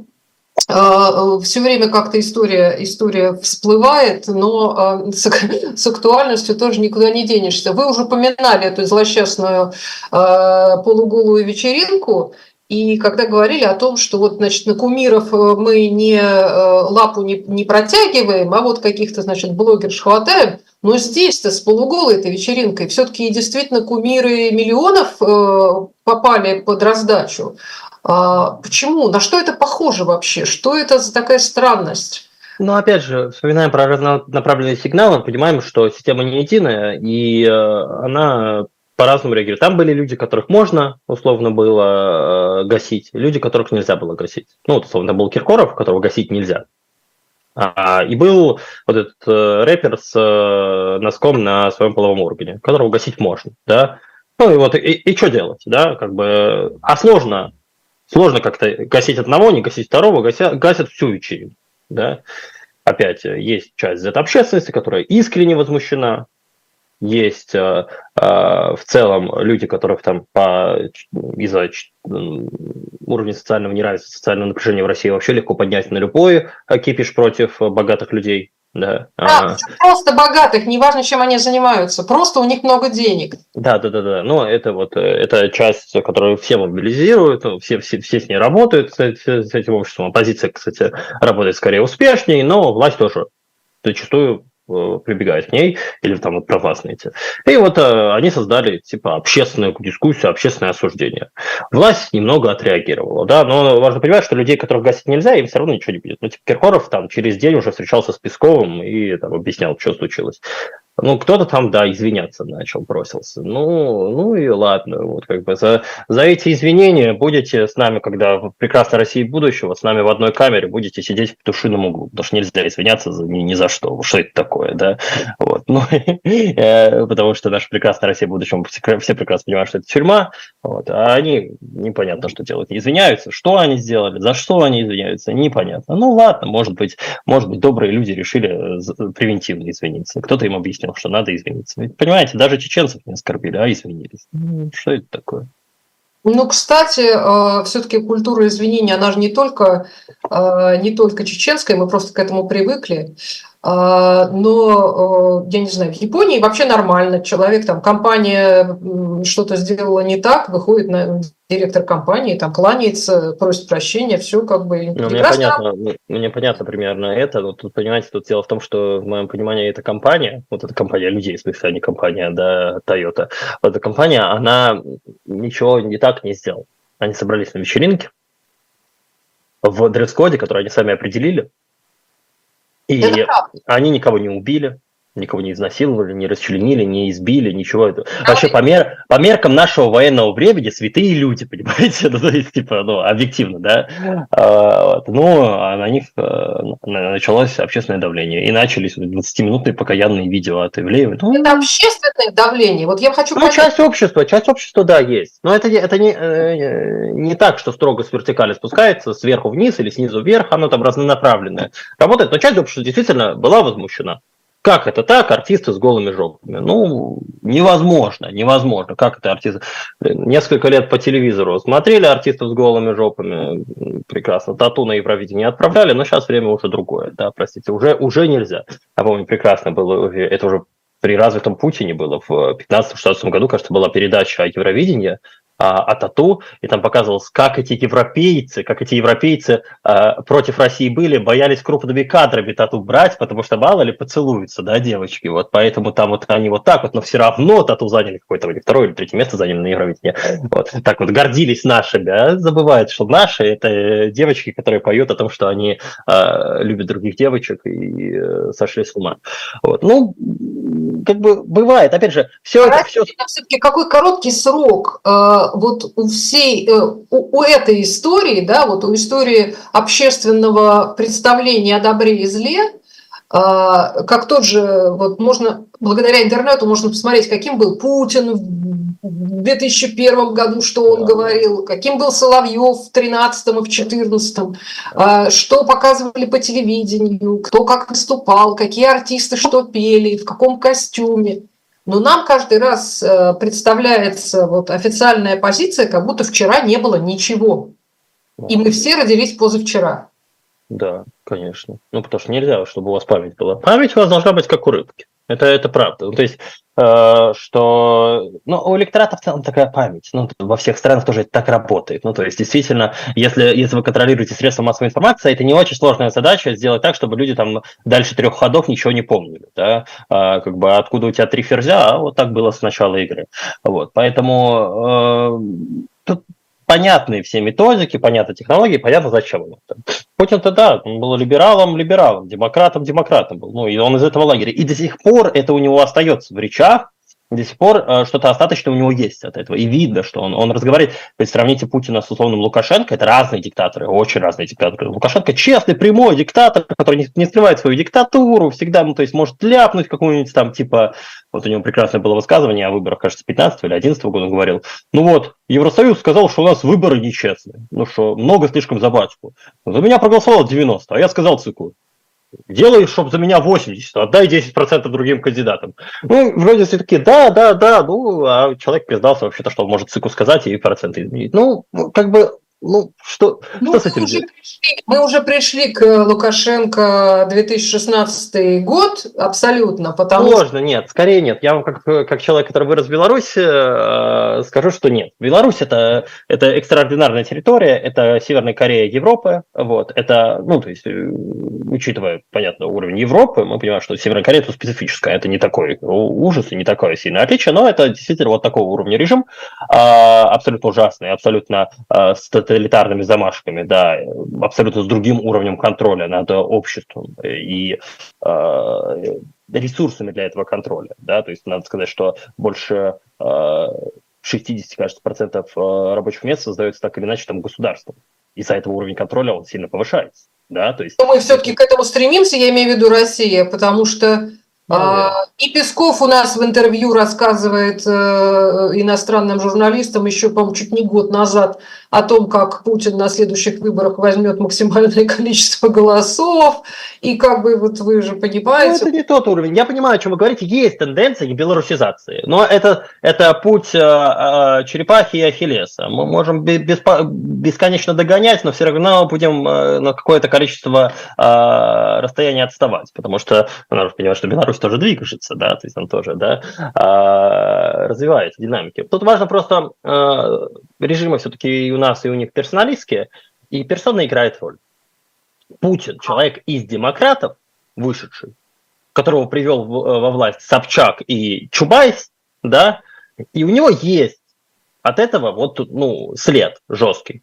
Все время как-то история, история всплывает, но с, с актуальностью тоже никуда не денешься. Вы уже упоминали эту злосчастную полуголую вечеринку. И когда говорили о том, что вот, значит, на кумиров мы не лапу не, не протягиваем, а вот каких-то, значит, блогерш хватаем, но здесь-то с полуголой этой вечеринкой все-таки действительно кумиры миллионов попали под раздачу. Почему? На что это похоже вообще? Что это за такая странность?
Ну, опять же, вспоминаем про разнонаправленные сигналы, понимаем, что система не единая, и она по-разному реагирует. Там были люди, которых можно, условно, было гасить, люди, которых нельзя было гасить. Ну, вот, условно, был Киркоров, которого гасить нельзя. А, и был вот этот э, рэпер с э, носком на своем половом органе, которого гасить можно, да. Ну, и вот, и, и что делать, да, как бы, а сложно, сложно как-то гасить одного, не гасить второго, гасят, гасят всю вечеринку, да. Опять есть часть Z-общественности, которая искренне возмущена. Есть э, э, в целом люди, которых там по, из-за уровня социального неравенства, социального напряжения в России вообще легко поднять на любой кипиш против богатых людей. Да,
да, просто богатых, неважно, чем они занимаются, просто у них много денег.
Да, да, да, да. Но это вот это часть, которую все мобилизируют, все, все, все с ней работают, с, с этим обществом. Оппозиция, кстати, работает скорее успешнее, но власть тоже зачастую прибегает к ней, или там вот про власть найти. И вот э, они создали типа общественную дискуссию, общественное осуждение. Власть немного отреагировала, да, но важно понимать, что людей, которых гасить нельзя, им все равно ничего не будет. Ну, типа Киркоров там через день уже встречался с Песковым и там объяснял, что случилось. Ну, кто-то там, да, извиняться начал, бросился. Ну, ну и ладно, вот как бы за, за эти извинения будете с нами, когда в прекрасной России будущего, с нами в одной камере будете сидеть в петушином углу, потому что нельзя извиняться за, ни, ни за что, что это такое, да, вот, ну, потому что наша прекрасная Россия будущего, все прекрасно понимают, что это тюрьма, вот, а они непонятно, что делают, не извиняются, что они сделали, за что они извиняются, непонятно. Ну, ладно, может быть, может быть, добрые люди решили превентивно извиниться, кто-то им объяснил, что надо извиниться. Ведь, понимаете, даже чеченцев не оскорбили, а извинились. Ну, что это такое?
Ну, кстати, все-таки культура извинения, она же не только, не только чеченская, мы просто к этому привыкли. Но, я не знаю, в Японии вообще нормально. Человек, там, компания что-то сделала не так, выходит на директор компании, там, кланяется, просит прощения, все как бы...
Ну, мне понятно, мне понятно примерно это, но тут, понимаете, тут дело в том, что, в моем понимании, эта компания, вот эта компания людей, в смысле, а не компания, да, Toyota, вот эта компания, она ничего не так не сделала. Они собрались на вечеринке в дресс-коде, который они сами определили, и они никого не убили, никого не изнасиловали, не расчленили, не избили, ничего этого. А вообще по, мер, по меркам нашего военного времени святые люди, понимаете? Ну, то есть, типа, ну, объективно, да? А, вот. Ну, а на них а, началось общественное давление. И начались двадцатиминутные покаянные видео от Ивлеева. Ну,
это общественное давление. Вот я хочу
ну, понять. часть общества, часть общества, да, есть. Но это, это не, не так, что строго с вертикали спускается, сверху вниз или снизу вверх, оно там разнонаправленное. Работает, но часть общества действительно была возмущена. Как это так, артисты с голыми жопами? Ну, невозможно, невозможно. Как это артисты? Несколько лет по телевизору смотрели артистов с голыми жопами, прекрасно. Тату на Евровидение отправляли, но сейчас время уже другое, да, простите, уже, уже нельзя. Я помню, прекрасно было, это уже при развитом Путине было, в пятнадцатом-шестнадцатом году, кажется, была передача о Евровидении, о Тату, и там показывалось, как эти европейцы, как эти европейцы э, против России были, боялись крупными кадрами Тату брать, потому что мало ли поцелуются, да, девочки, вот, поэтому там вот они вот так вот, но все равно Тату заняли какое-то второе или третье место заняли на Евровидении, вот, так вот гордились нашими, а забывают, что наши это девочки, которые поют о том, что они э, любят других девочек и э, сошли с ума, вот, ну, как бы бывает, опять же, все это, все...
Все-таки какой короткий срок вот у всей, у, у этой истории, да, вот у истории общественного представления о добре и зле, как тот же, вот можно, благодаря интернету можно посмотреть, каким был Путин в две тысячи первом году, что он да. говорил, каким был Соловьев в тринадцатом и в четырнадцатом, что показывали по телевидению, кто как выступал, какие артисты что пели, в каком костюме. Но нам каждый раз представляется вот официальная позиция, как будто вчера не было ничего. И мы все родились позавчера.
Да, конечно. Ну, потому что нельзя, чтобы у вас память была. Память у вас должна быть как у рыбки. Это, это правда. Ну, то есть, э, что... Ну, у электората в целом такая память. Ну, во всех странах тоже это так работает. Ну, то есть, действительно, если, если вы контролируете средства массовой информации, это не очень сложная задача сделать так, чтобы люди там дальше трех ходов ничего не помнили. Да? А, как бы откуда у тебя три ферзя, а вот так было с начала игры. Вот. Поэтому э, тут понятны все методики, понятны технологии, понятно, зачем это. Путин-то, да, он был либералом, либералом, демократом, демократом был. Ну, и он из этого лагеря. И до сих пор это у него остается в речах, до сих пор э, что-то остаточное у него есть от этого. И видно, что он, он разговаривает. То есть сравните Путина с условным Лукашенко, это разные диктаторы, очень разные диктаторы. Лукашенко честный, прямой диктатор, который не, не скрывает свою диктатуру, всегда, ну, то есть может ляпнуть какую-нибудь там, типа, вот у него прекрасное было высказывание о выборах, кажется, пятнадцатого или одиннадцатого года, он говорил, ну вот, Евросоюз сказал, что у нас выборы нечестные, ну что, много слишком за батьку. За меня проголосовало девяносто, а я сказал циклу. Делай, чтобы за меня восемьдесят, отдай десять процентов другим кандидатам. Ну, вроде все такие, да, да, да, ну, а человек признался вообще-то, что он может цику сказать и проценты изменить. Ну, как бы ну, что,
Ну,
что с
мы
этим
уже
делать?
пришли, мы уже пришли к Лукашенко две тысячи шестнадцатый год абсолютно, потому что
Сложно, нет, скорее нет. Я вам как, как человек, который вырос в Беларуси, э, скажу, что нет. Беларусь это, это экстраординарная территория, это Северная Корея Европы, вот, это, ну, то есть, э, учитывая, понятно, уровень Европы, мы понимаем, что Северная Корея это специфическая, это не такой ужас и не такое сильное отличие, но это действительно вот такого уровня режим, э, абсолютно ужасный, абсолютно э, с тоталитарными замашками, да, абсолютно с другим уровнем контроля над обществом и э, ресурсами для этого контроля, да, то есть надо сказать, что больше э, шестьдесят, кажется, процентов э, рабочих мест создается так или иначе там государством. Из-за этого уровень контроля он сильно повышается, да, то есть...
мы все-таки к этому стремимся, я имею в виду Россия, потому что
Я уверен.
а, и Песков у нас в интервью рассказывает э, иностранным журналистам еще, по-моему, чуть не год назад о том, как Путин на следующих выборах возьмет максимальное количество голосов, и как бы вот вы же
Ну,
понимаете...
это не тот уровень. Я понимаю, о чем вы говорите. Есть тенденция к белорусизации, но это, это путь э, э, черепахи и ахиллеса. Мы можем без, бесконечно догонять, но все равно будем э, на какое-то количество э, расстояния отставать, потому что ну, надо понимать, что Беларусь тоже движется, да, то есть он тоже, да, э, развивается, динамики. Тут важно просто э, режимы все-таки и у нас, и у них персоналистские, и персона играет роль. Путин, человек из демократов, вышедший, которого привел во власть Собчак и Чубайс, да, и у него есть от этого вот, ну, след жесткий.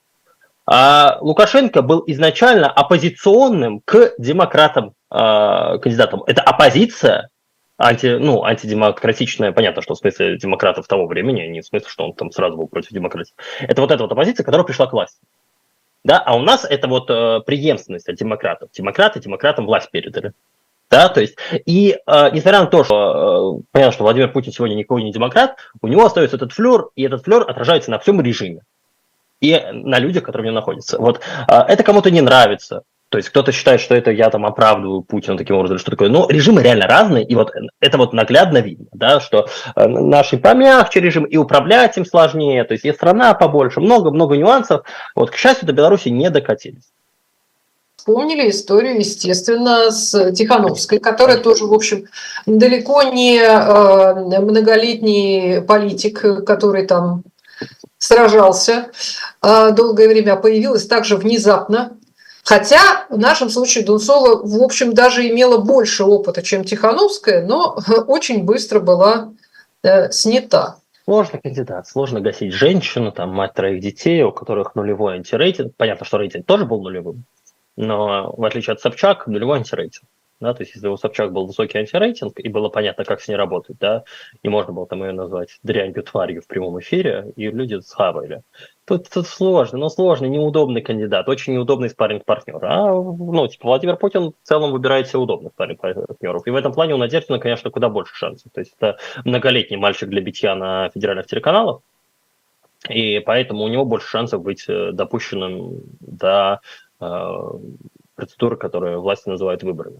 А Лукашенко был изначально оппозиционным к демократам э, кандидатам. Это оппозиция, анти, ну, антидемократичная, понятно, что в смысле демократов того времени, не в смысле, что он там сразу был против демократии. Это вот эта вот оппозиция, которая пришла к власти. Да, а у нас это вот э, преемственность от демократов. Демократы демократам власть передали. Да, то есть, и э, несмотря на то, что э, понятно, что Владимир Путин сегодня никакой не демократ, у него остается этот флер, и этот флер отражается на всем режиме и на людях, которые в нем находятся. Вот э, это кому-то не нравится. То есть кто-то считает, что это я там оправдываю Путина таким образом, что такое. Но режимы реально разные, и вот это вот наглядно видно, да, что э, наш помягче режим, и управлять им сложнее, то есть есть страна побольше, много-много нюансов. Вот, к счастью, до Беларуси не докатились.
Вспомнили историю, естественно, с Тихановской, которая тоже, в общем, далеко не многолетний политик, который там сражался долгое время, появилась также внезапно. Хотя в нашем случае Дунцова, в общем, даже имела больше опыта, чем Тихановская, но очень быстро была снята.
Сложный кандидат, сложно гасить женщину, там, мать троих детей, у которых нулевой антирейтинг. Понятно, что рейтинг тоже был нулевым, но в отличие от Собчак, нулевой антирейтинг. Да, то есть, если у Собчак был высокий антирейтинг, и было понятно, как с ней работать, да, и можно было там ее назвать дрянью, тварью в прямом эфире, и люди схавали. Тут, тут сложно, но сложный, неудобный кандидат, очень неудобный спарринг-партнер. А, ну, типа, Владимир Путин в целом выбирает себе удобных спарринг-партнеров. И в этом плане у Надеждина, конечно, куда больше шансов. То есть, это многолетний мальчик для битья на федеральных телеканалах, и поэтому у него больше шансов быть допущенным до э, процедуры, которые власти называют выборами.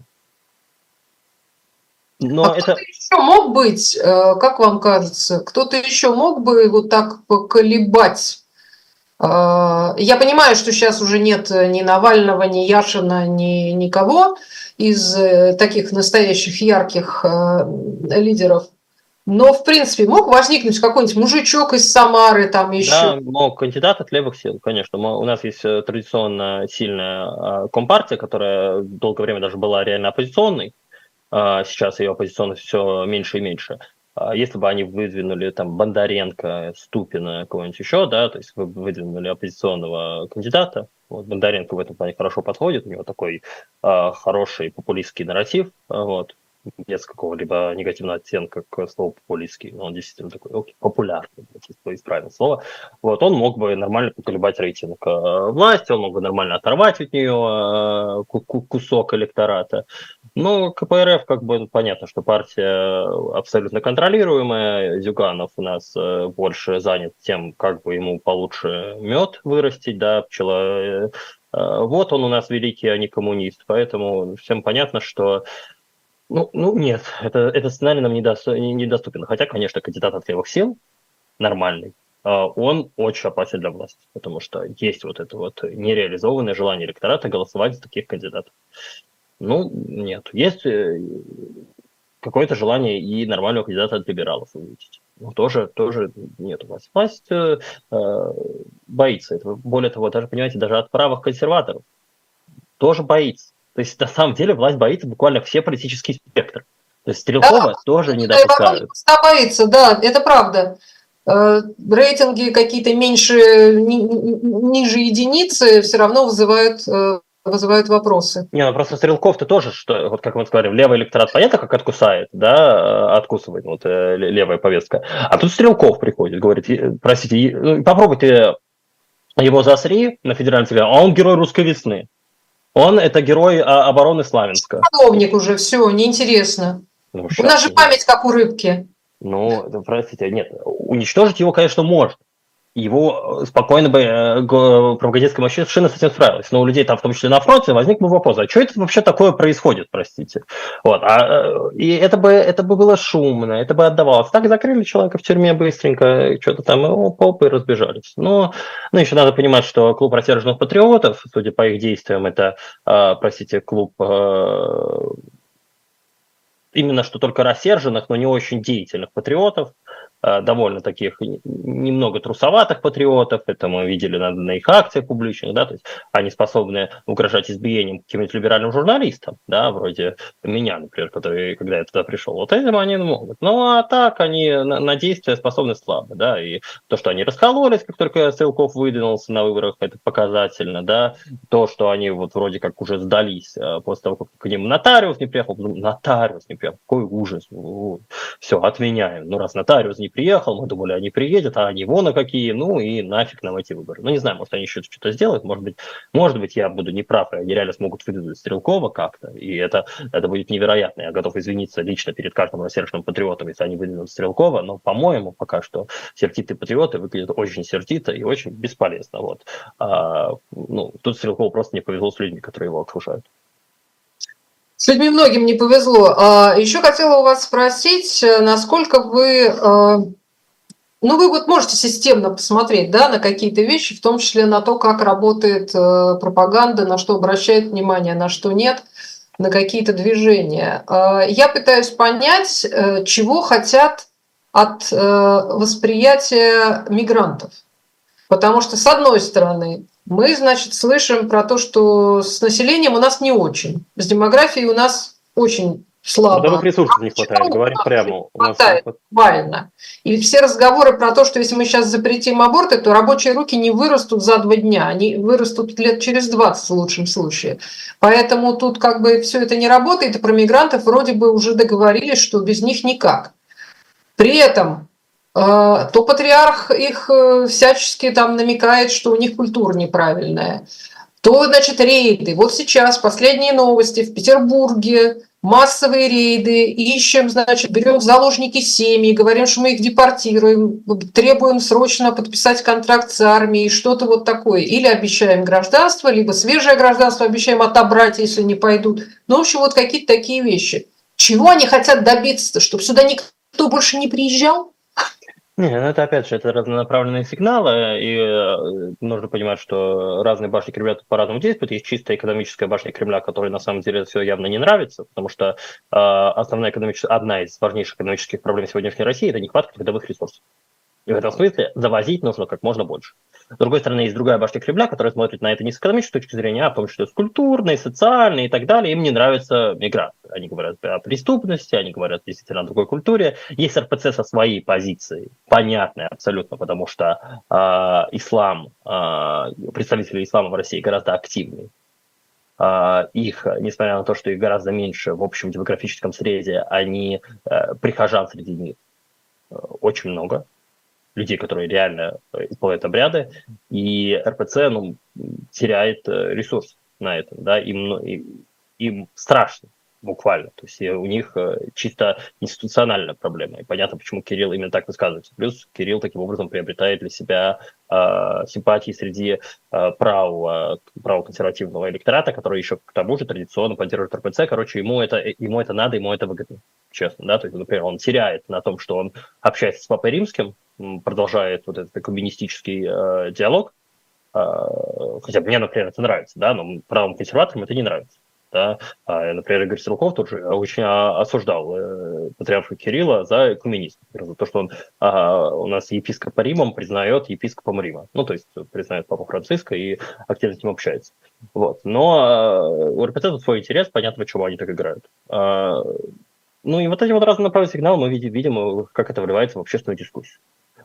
Но
а
это...
кто-то еще мог быть, как вам кажется, кто-то еще мог бы вот так поколебать? Я понимаю, что сейчас уже нет ни Навального, ни Яшина, ни никого из таких настоящих ярких лидеров. Но, в принципе, мог возникнуть какой-нибудь мужичок из Самары там еще?
Да, мог кандидат от левых сил, конечно. Мы, у нас есть традиционно сильная компартия, которая долгое время даже была реально оппозиционной. Сейчас ее оппозиционность все меньше и меньше. Если бы они выдвинули там Бондаренко, Ступина, кого-нибудь еще, да, то есть вы выдвинули оппозиционного кандидата, вот Бондаренко в этом плане хорошо подходит, у него такой э, хороший популистский нарратив, вот, без какого-либо негативного оттенка к слову популистский, но он действительно такой окей, популярный, если исправить слово. Вот, он мог бы нормально поколебать рейтинг э, власти, он мог бы нормально оторвать от нее э, кусок электората. Ну, КПРФ, как бы, понятно, что партия абсолютно контролируемая. Зюганов у нас э, больше занят тем, как бы ему получше мед вырастить, да, пчела. Э, вот он у нас великий, а не коммунист. Поэтому всем понятно, что ну, ну нет, это, этот сценарий нам недоступен. Хотя, конечно, кандидат от левых сил нормальный. он очень опасен для власти, потому что есть вот это вот нереализованное желание электората голосовать за таких кандидатов. Ну, нет. Есть какое-то желание и нормального кандидата от либералов увидеть. Ну, тоже, тоже нет у вас. Власть э, боится этого. Более того, даже, понимаете, даже от правых консерваторов тоже боится. То есть, на самом деле, власть боится буквально все политические спектры. То есть, Стрелкова да, тоже не допускают.
Да, боится, да, это правда. Рейтинги какие-то меньше, ни, ниже единицы все равно вызывают, вызывают вопросы.
Не, ну просто Стрелков-то тоже, что, вот как мы говорим, левый электорат, понятно, как откусает, да, откусывает вот левая повестка. А тут Стрелков приходит, говорит, простите, попробуйте его засри на федеральном телевидении, а он герой русской весны. Он это герой обороны Славянска.
Садовник уже, все, неинтересно. Ну, у нас же память как у рыбки.
Ну, простите, нет, уничтожить его, конечно, можно. Его спокойно бы э, пропагандистская машина с этим справилась. Но у людей там, в том числе на фронте, возник бы вопрос, а что это вообще такое происходит, простите? Вот. А, и это бы, это бы было шумно, это бы отдавалось. Так закрыли человека в тюрьме быстренько, что-то там, и оп, и разбежались. Но ну, еще надо понимать, что клуб рассерженных патриотов, судя по их действиям, это, э, простите, клуб... Э, именно что только рассерженных, но не очень деятельных патриотов, довольно таких немного трусоватых патриотов, это мы видели на, на их акциях публичных, да, то есть они способны угрожать избиением каким-нибудь либеральным журналистам, да, вроде меня, например, который, когда я туда пришел, вот этим они могут. Ну, а так они на, на действия способны слабо, да, и то, что они раскололись, как только Стрелков выдвинулся на выборах, это показательно, да, то, что они вот вроде как уже сдались после того, как к ним нотариус не приехал, нотариус не приехал, какой ужас, все, отменяем, ну, раз нотариус не приехал, мы думали, они приедут, а они вон на какие, ну и нафиг нам эти выборы. Ну, не знаю, может, они еще что-то сделают, может быть, может быть, я буду неправ, и они реально смогут выдвинуть Стрелкова как-то, и это, это будет невероятно. Я готов извиниться лично перед каждым рассерженным патриотом, если они выдвинут Стрелкова, но, по-моему, пока что сердитые патриоты выглядят очень сердито и очень бесполезно. Вот. А, ну, тут Стрелкову просто не повезло с людьми, которые его окружают.
С людьми многим не повезло. Еще хотела у вас спросить, насколько вы, ну вы вот можете системно посмотреть, да, на какие-то вещи, в том числе на то, как работает пропаганда, на что обращает внимание, на что нет, на какие-то движения. Я пытаюсь понять, чего хотят от восприятия мигрантов. Потому что, с одной стороны, мы, значит, слышим про то, что с населением у нас не очень, с демографией у нас очень слабо.
Трудовых ресурсов не хватает, говорим прямо.
Хватает, буквально. И все разговоры про то, что если мы сейчас запретим аборты, то рабочие руки не вырастут за два дня, они вырастут лет через двадцать в лучшем случае. Поэтому тут как бы все это не работает, и про мигрантов вроде бы уже договорились, что без них никак. При этом то патриарх их всячески там намекает, что у них культура неправильная, то, значит, рейды. Вот сейчас последние новости в Петербурге, массовые рейды, ищем, значит, берем в заложники семьи, говорим, что мы их депортируем, требуем срочно подписать контракт с армией, что-то вот такое. Или обещаем гражданство, либо свежее гражданство обещаем отобрать, если не пойдут. Ну, в общем, вот какие-то такие вещи. Чего они хотят добиться-то? Чтобы сюда никто больше не приезжал?
Не, ну это опять же, это разнонаправленные сигналы, и э, нужно понимать, что разные башни Кремля по-разному действуют. Есть чисто экономическая башня Кремля, которой на самом деле все явно не нравится, потому что э, основная экономическая, одна из важнейших экономических проблем сегодняшней России – это нехватка трудовых ресурсов. И в этом смысле завозить нужно как можно больше. С другой стороны, есть другая башня Кремля, которая смотрит на это не с экономической точки зрения, а в том числе с культурной, социальной и так далее. Им не нравится миграция. Они говорят о преступности, они говорят действительно о другой культуре. Есть эр пэ цэ со своей позицией, понятной абсолютно, потому что э, ислам, э, представители ислама в России гораздо активнее. Uh, их, несмотря на то, что их гораздо меньше в общем демографическом среде, они, uh, прихожан среди них uh, очень много. Людей, которые реально исполняют обряды, и эр пэ цэ ну, теряет ресурс на этом, да, им, им, им страшно, буквально, то есть у них чисто институциональная проблема, и понятно, почему Кирилл именно так высказывается, плюс Кирилл таким образом приобретает для себя э, симпатии среди э, правого, правоконсервативного электората, который еще к тому же традиционно поддерживает эр пэ цэ, короче, ему это, ему это надо, ему это выгодно, честно, да, то есть, например, он теряет на том, что он общается с Папой Римским, продолжает вот этот экуменистический э, диалог, э, хотя мне, например, это нравится, да, но правым консерваторам это не нравится. Да? А, например, Игорь Стрелков тоже очень осуждал э, патриарха Кирилла за экуменизм, за то, что он а, у нас епископа Римом признает епископом Рима, ну, то есть признает Папу Франциска и активно с ним общается. Вот. Но э, у РПЦ свой интерес, понятно, почему они так играют. А, ну и вот эти вот разнонаправленные сигналы мы видим, видим, как это вливается в общественную дискуссию.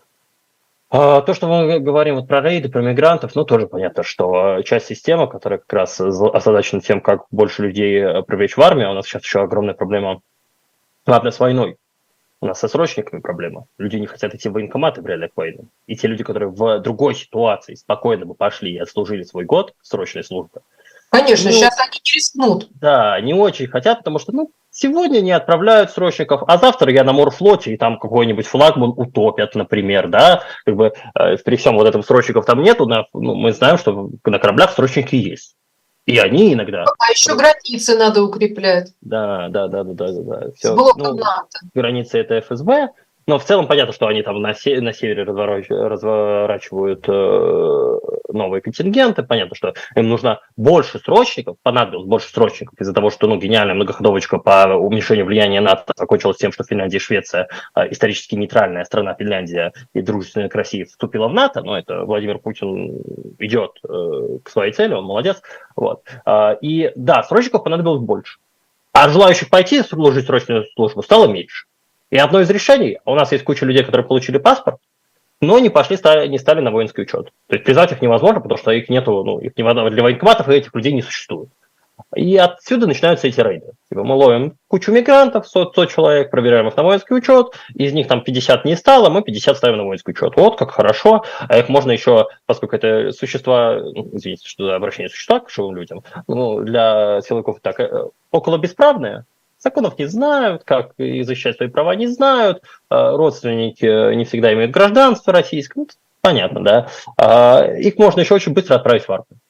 А, то, что мы говорим вот про рейды, про мигрантов, ну, тоже понятно, что часть системы, которая как раз озадачена тем, как больше людей привлечь в армию, у нас сейчас еще огромная проблема, ладно, с войной. У нас со срочниками проблема. Люди не хотят идти в военкоматы в реальных войнах. И те люди, которые в другой ситуации спокойно бы пошли и отслужили свой год срочной службы.
Конечно, ну, сейчас они не рискнут.
Да, не очень хотят, потому что, ну, сегодня не отправляют срочников, а завтра я на морфлоте, и там какой-нибудь флагман утопят, например, да, как бы э, при всем вот этом срочников там нету, на, ну, мы знаем, что на кораблях срочники есть. И они иногда...
А еще границы надо укреплять.
Да, да, да, да, да, да. Все.
С блоком
ну,
НАТО.
Границы это эф эс бэ, но в целом понятно, что они там на, се- на севере разворачивают, разворачивают э, новые контингенты, понятно, что им нужно больше срочников, понадобилось больше срочников из-за того, что ну, гениальная многоходовочка по уменьшению влияния НАТО закончилась тем, что Финляндия и Швеция, э, исторически нейтральная страна Финляндия и дружественная к России, вступила в НАТО, но это Владимир Путин идет э, к своей цели, он молодец. Вот. Э, и да, срочников понадобилось больше, а желающих пойти служить срочную службу стало меньше. И одно из решений, у нас есть куча людей, которые получили паспорт, но не пошли, не стали на воинский учет. То есть призвать их невозможно, потому что их нету, ну, их не, для военкоматов этих людей не существует. И отсюда начинаются эти рейды. Типа мы ловим кучу мигрантов, сто, сто человек, проверяем их на воинский учет, из них там пятьдесят не стало, мы пятьдесят ставим на воинский учет. Вот как хорошо. А их можно еще, поскольку это существа, извините, что за обращение существа к живым людям, ну, для силовиков так, около бесправные, законов не знают, как защищать свои права не знают, родственники не всегда имеют гражданство российское, ну, понятно, да. Их можно еще очень быстро отправить в армию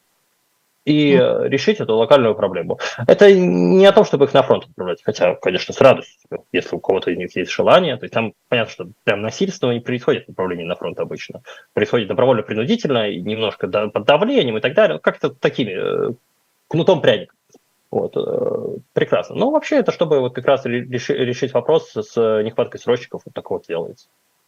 и решить эту локальную проблему. Это не о том, чтобы их на фронт отправлять, хотя, конечно, с радостью, если у кого-то из них есть желание. То есть там понятно, что прям насильственно не происходит направление на фронт обычно. Происходит добровольно-принудительно, и немножко под давлением и так далее. Как-то такими кнутом пряником. Вот, прекрасно. Но вообще это чтобы вот как раз реши, решить вопрос с нехваткой срочников, вот так вот делается.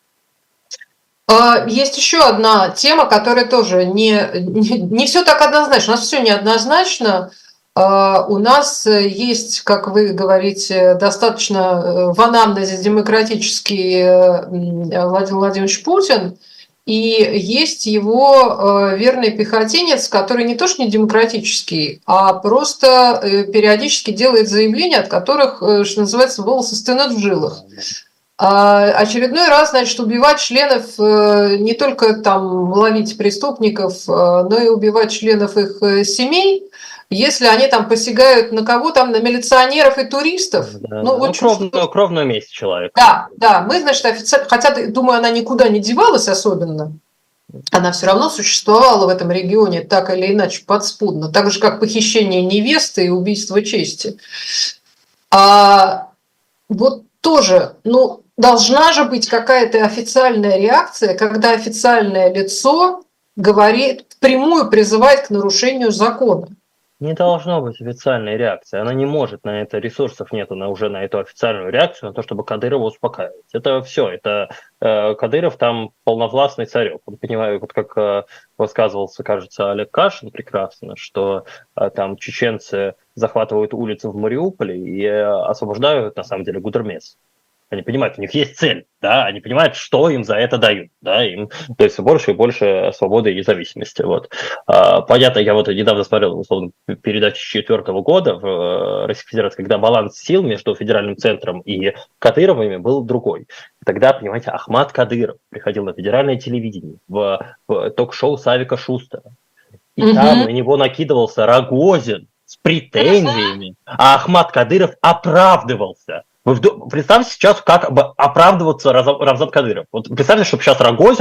Есть еще одна тема, которая тоже не, не, не все так однозначно. У нас все неоднозначно. У нас есть, как вы говорите, достаточно в анамнезе демократический Владимир Владимирович Путин, и есть его верный пехотинец, который не то что не демократический, а просто периодически делает заявления, от которых, что называется, волосы стынут в жилах. А очередной раз, значит, убивать членов, не только там ловить преступников, но и убивать членов их семей, если они там посягают на кого там, на милиционеров и туристов.
Да, ну, да. Вот кровную, что... кровную месть человека.
Да, да, мы, значит, официально, хотя, думаю, она никуда не девалась особенно, она все равно существовала в этом регионе так или иначе подспудно, так же, как похищение невесты и убийство чести. А вот тоже, ну, должна же быть какая-то официальная реакция, когда официальное лицо говорит, впрямую призывает к нарушению закона.
Не должно быть официальной реакции. Она не может, на это ресурсов нету на, уже на эту официальную реакцию, на то, чтобы Кадырова успокаивать. Это все. Это э, Кадыров там полновластный царек. Он понимает, вот как э, высказывался, кажется, Олег Кашин прекрасно, что э, там чеченцы захватывают улицы в Мариуполе и э, освобождают, на самом деле, Гудермес. Они понимают, у них есть цель, да, они понимают, что им за это дают, да, им, то есть больше и больше свободы и независимости, вот. А, понятно, я вот недавно смотрел, условно, передачу две тысячи четвёртого года в Российской Федерации, когда баланс сил между федеральным центром и Кадыровыми был другой. Тогда, понимаете, Ахмат Кадыров приходил на федеральное телевидение, в, в ток-шоу Савика Шустера, и угу. там на него накидывался Рогозин с претензиями, а Ахмат Кадыров оправдывался. Вы представьте сейчас, как оправдываться Рамзан Кадыров. Вот представьте, чтобы сейчас Рогозин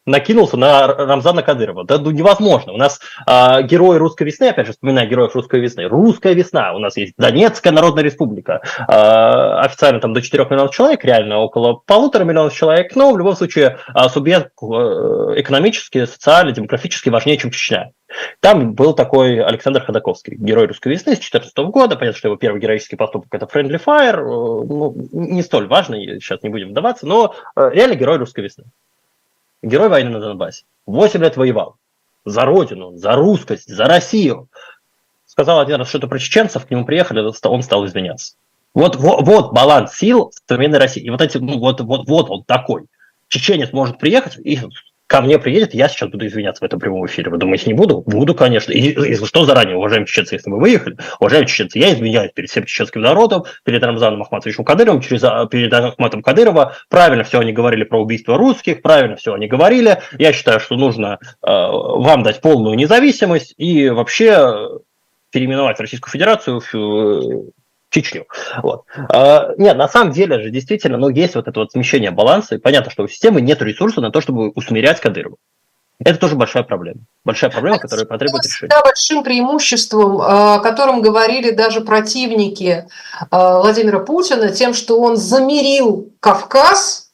накинулся на Рамзана Кадырова. Да ну, невозможно. У нас э, герои русской весны, опять же, вспоминая героев русской весны, русская весна, у нас есть Донецкая Народная Республика, э, официально там до четырёх миллионов человек, реально около полутора миллионов человек, но в любом случае э, субъект э, экономически, социально, демографически важнее, чем Чечня. Там был такой Александр Ходаковский, герой русской весны с две тысячи четырнадцатого года. Понятно, что его первый героический поступок – это Friendly Fire, э, ну, не столь важный, сейчас не будем вдаваться, но э, реально герой русской весны. Герой войны на Донбассе. Восемь лет воевал. За родину, за русскость, за Россию. Сказал один раз что-то про чеченцев, к нему приехали, он стал извиняться. Вот, вот, вот баланс сил в современной России. И вот, эти, ну, вот, вот, вот он такой. Чеченец может приехать и ко мне приедет, я сейчас буду извиняться в этом прямом эфире. Вы думаете, не буду? Буду, конечно. И, если что, заранее, уважаемые чеченцы, если вы выехали, уважаемые чеченцы, я извиняюсь перед всем чеченским народом, перед Рамзаном Ахматовичем Кадыровым, через, перед Ахматом Кадырова. Правильно все они говорили про убийство русских, правильно все они говорили. Я считаю, что нужно э, вам дать полную независимость и вообще переименовать Российскую Федерацию в Чечню. Вот. А, нет, на самом деле же действительно, ну, есть вот это вот смещение баланса, и понятно, что у системы нет ресурса на то, чтобы усмирять Кадырова. Это тоже большая проблема. Большая проблема, которая потребует решения.
Это большим преимуществом, о котором говорили даже противники Владимира Путина, тем, что он замирил Кавказ,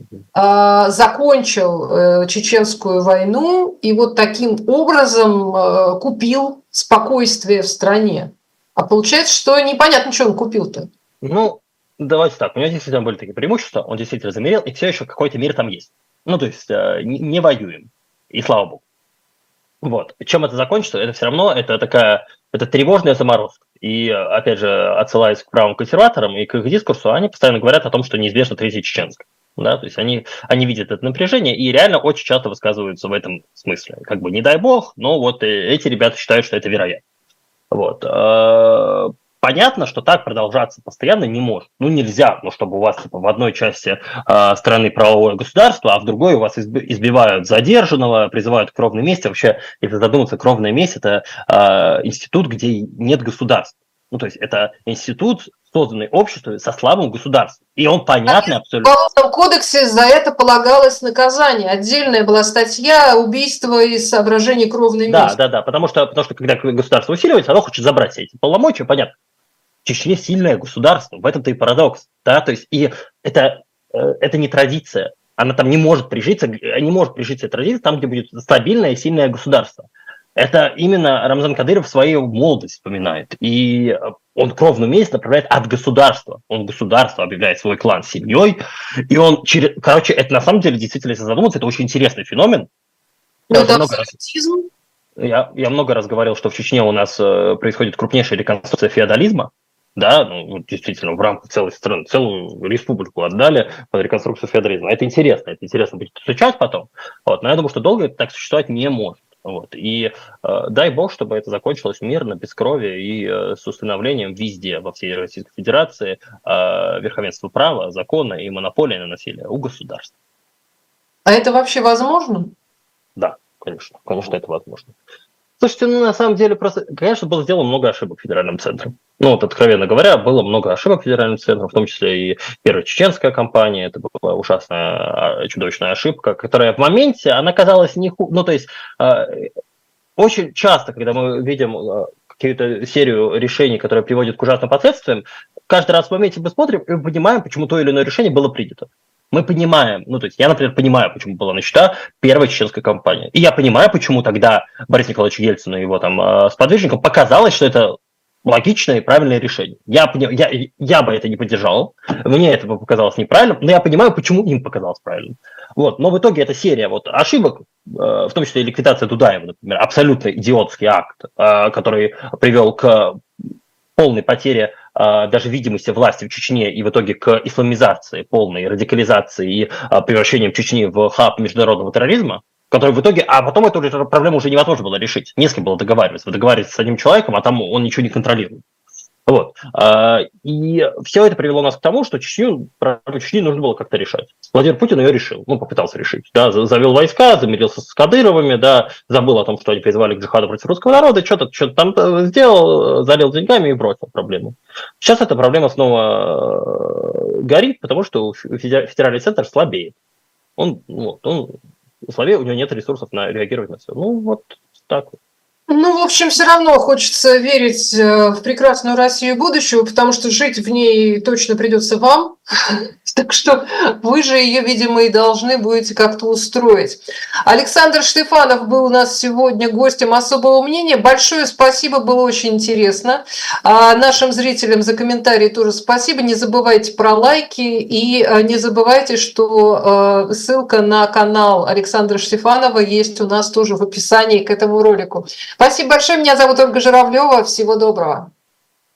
закончил чеченскую войну и вот таким образом купил спокойствие в стране. А получается, что непонятно, что он купил-то.
Ну, давайте так. У него действительно были такие преимущества, он действительно замерил, и все еще какой-то мир там есть. Ну, то есть не, не воюем. И слава богу. Вот. Чем это закончится? Это все равно это такая это тревожная заморозка. И, опять же, отсылаясь к правым консерваторам и к их дискурсу, они постоянно говорят о том, что неизбежно третья чеченская. Да, то есть они, они видят это напряжение и реально очень часто высказываются в этом смысле. Как бы не дай бог, но вот эти ребята считают, что это вероятно. Вот. Понятно, что так продолжаться постоянно не может. Ну, нельзя, ну, чтобы у вас типа, в одной части э, страны правовое государство, а в другой у вас избивают задержанного, призывают к кровной мести. Вообще, если задуматься, кровная месть – это э, институт, где нет государства. Ну, то есть это институт, созданный обществом со слабым государством. И он понятный абсолютно. В
Уголовном кодексе за это полагалось наказание. Отдельная была статья убийства из соображений кровной мести.
Да, да, да, потому что, потому что когда государство усиливается, оно хочет забрать все эти полномочия, понятно. Чечня сильное государство, в этом-то и парадокс. Да? То есть, и это, это не традиция. Она там не может прижиться, не может прижиться традиция там, где будет стабильное и сильное государство. Это именно Рамзан Кадыров свою молодость вспоминает. И он кровную месть направляет от государства. Он государство объявляет свой клан семьей. И он через... Короче, это на самом деле, действительно, если задуматься, это очень интересный феномен.
Я, это много раз...
я, я много раз говорил, что в Чечне у нас происходит крупнейшая реконструкция феодализма. Да, ну, действительно, в рамках целой страны, целую республику отдали под реконструкцию феодализма. Это интересно, это интересно будет изучать потом. Вот, но я думаю, что долго это так существовать не может. Вот. И э, дай бог, чтобы это закончилось мирно, без крови и э, с установлением везде, во всей Российской Федерации, э, верховенства права, закона и монополии на насилие у государства.
А это вообще возможно?
Да, конечно, конечно, это возможно. Слушайте, ну на самом деле просто, конечно, было сделано много ошибок федеральным центром. Ну вот, откровенно говоря, было много ошибок федеральным центром, в том числе и первая чеченская кампания, это была ужасная, чудовищная ошибка, которая в моменте, она казалась не ху... Ну то есть, э, очень часто, когда мы видим э, какую-то серию решений, которые приводят к ужасным последствиям, каждый раз в моменте мы смотрим и понимаем, почему то или иное решение было принято. Мы понимаем, ну то есть я, например, понимаю, почему была начата первая чеченская кампания. И я понимаю, почему тогда Борис Николаевич Ельцин и его там э, сподвижникам показалось, что это логичное и правильное решение. Я, я, я бы это не поддержал, мне это показалось неправильным, но я понимаю, почему им показалось правильным. Вот. Но в итоге эта серия вот ошибок, э, в том числе и ликвидация Дудаева, например, абсолютно идиотский акт, э, который привел к полной потере э, даже видимости власти в Чечне и в итоге к исламизации, полной радикализации и э, превращению Чечни в хаб международного терроризма, который в итоге, а потом эту проблему уже невозможно было решить. Не с кем было договариваться. Вы договариваетесь с одним человеком, а там он ничего не контролирует. Вот. И все это привело нас к тому, что Чечню, проблему Чечни нужно было как-то решать. Владимир Путин ее решил, ну, попытался решить. Да, завел войска, замирился с Кадыровыми, да, забыл о том, что они призвали к джихаду против русского народа, что-то, что-то там сделал, залил деньгами и бросил проблему. Сейчас эта проблема снова горит, потому что федеральный центр слабеет. Он, вот, он условий, у него нет ресурсов на реагировать на все. Ну, вот так вот.
Ну, в общем, все равно хочется верить в прекрасную Россию будущего, потому что жить в ней точно придется вам. Так что вы же ее, видимо, и должны будете как-то устроить. Александр Штефанов был у нас сегодня гостем особого мнения. Большое спасибо, было очень интересно. А нашим зрителям за комментарии тоже спасибо. Не забывайте про лайки и не забывайте, что ссылка на канал Александра Штефанова есть у нас тоже в описании к этому ролику. Спасибо большое. Меня зовут Ольга Журавлева. Всего доброго.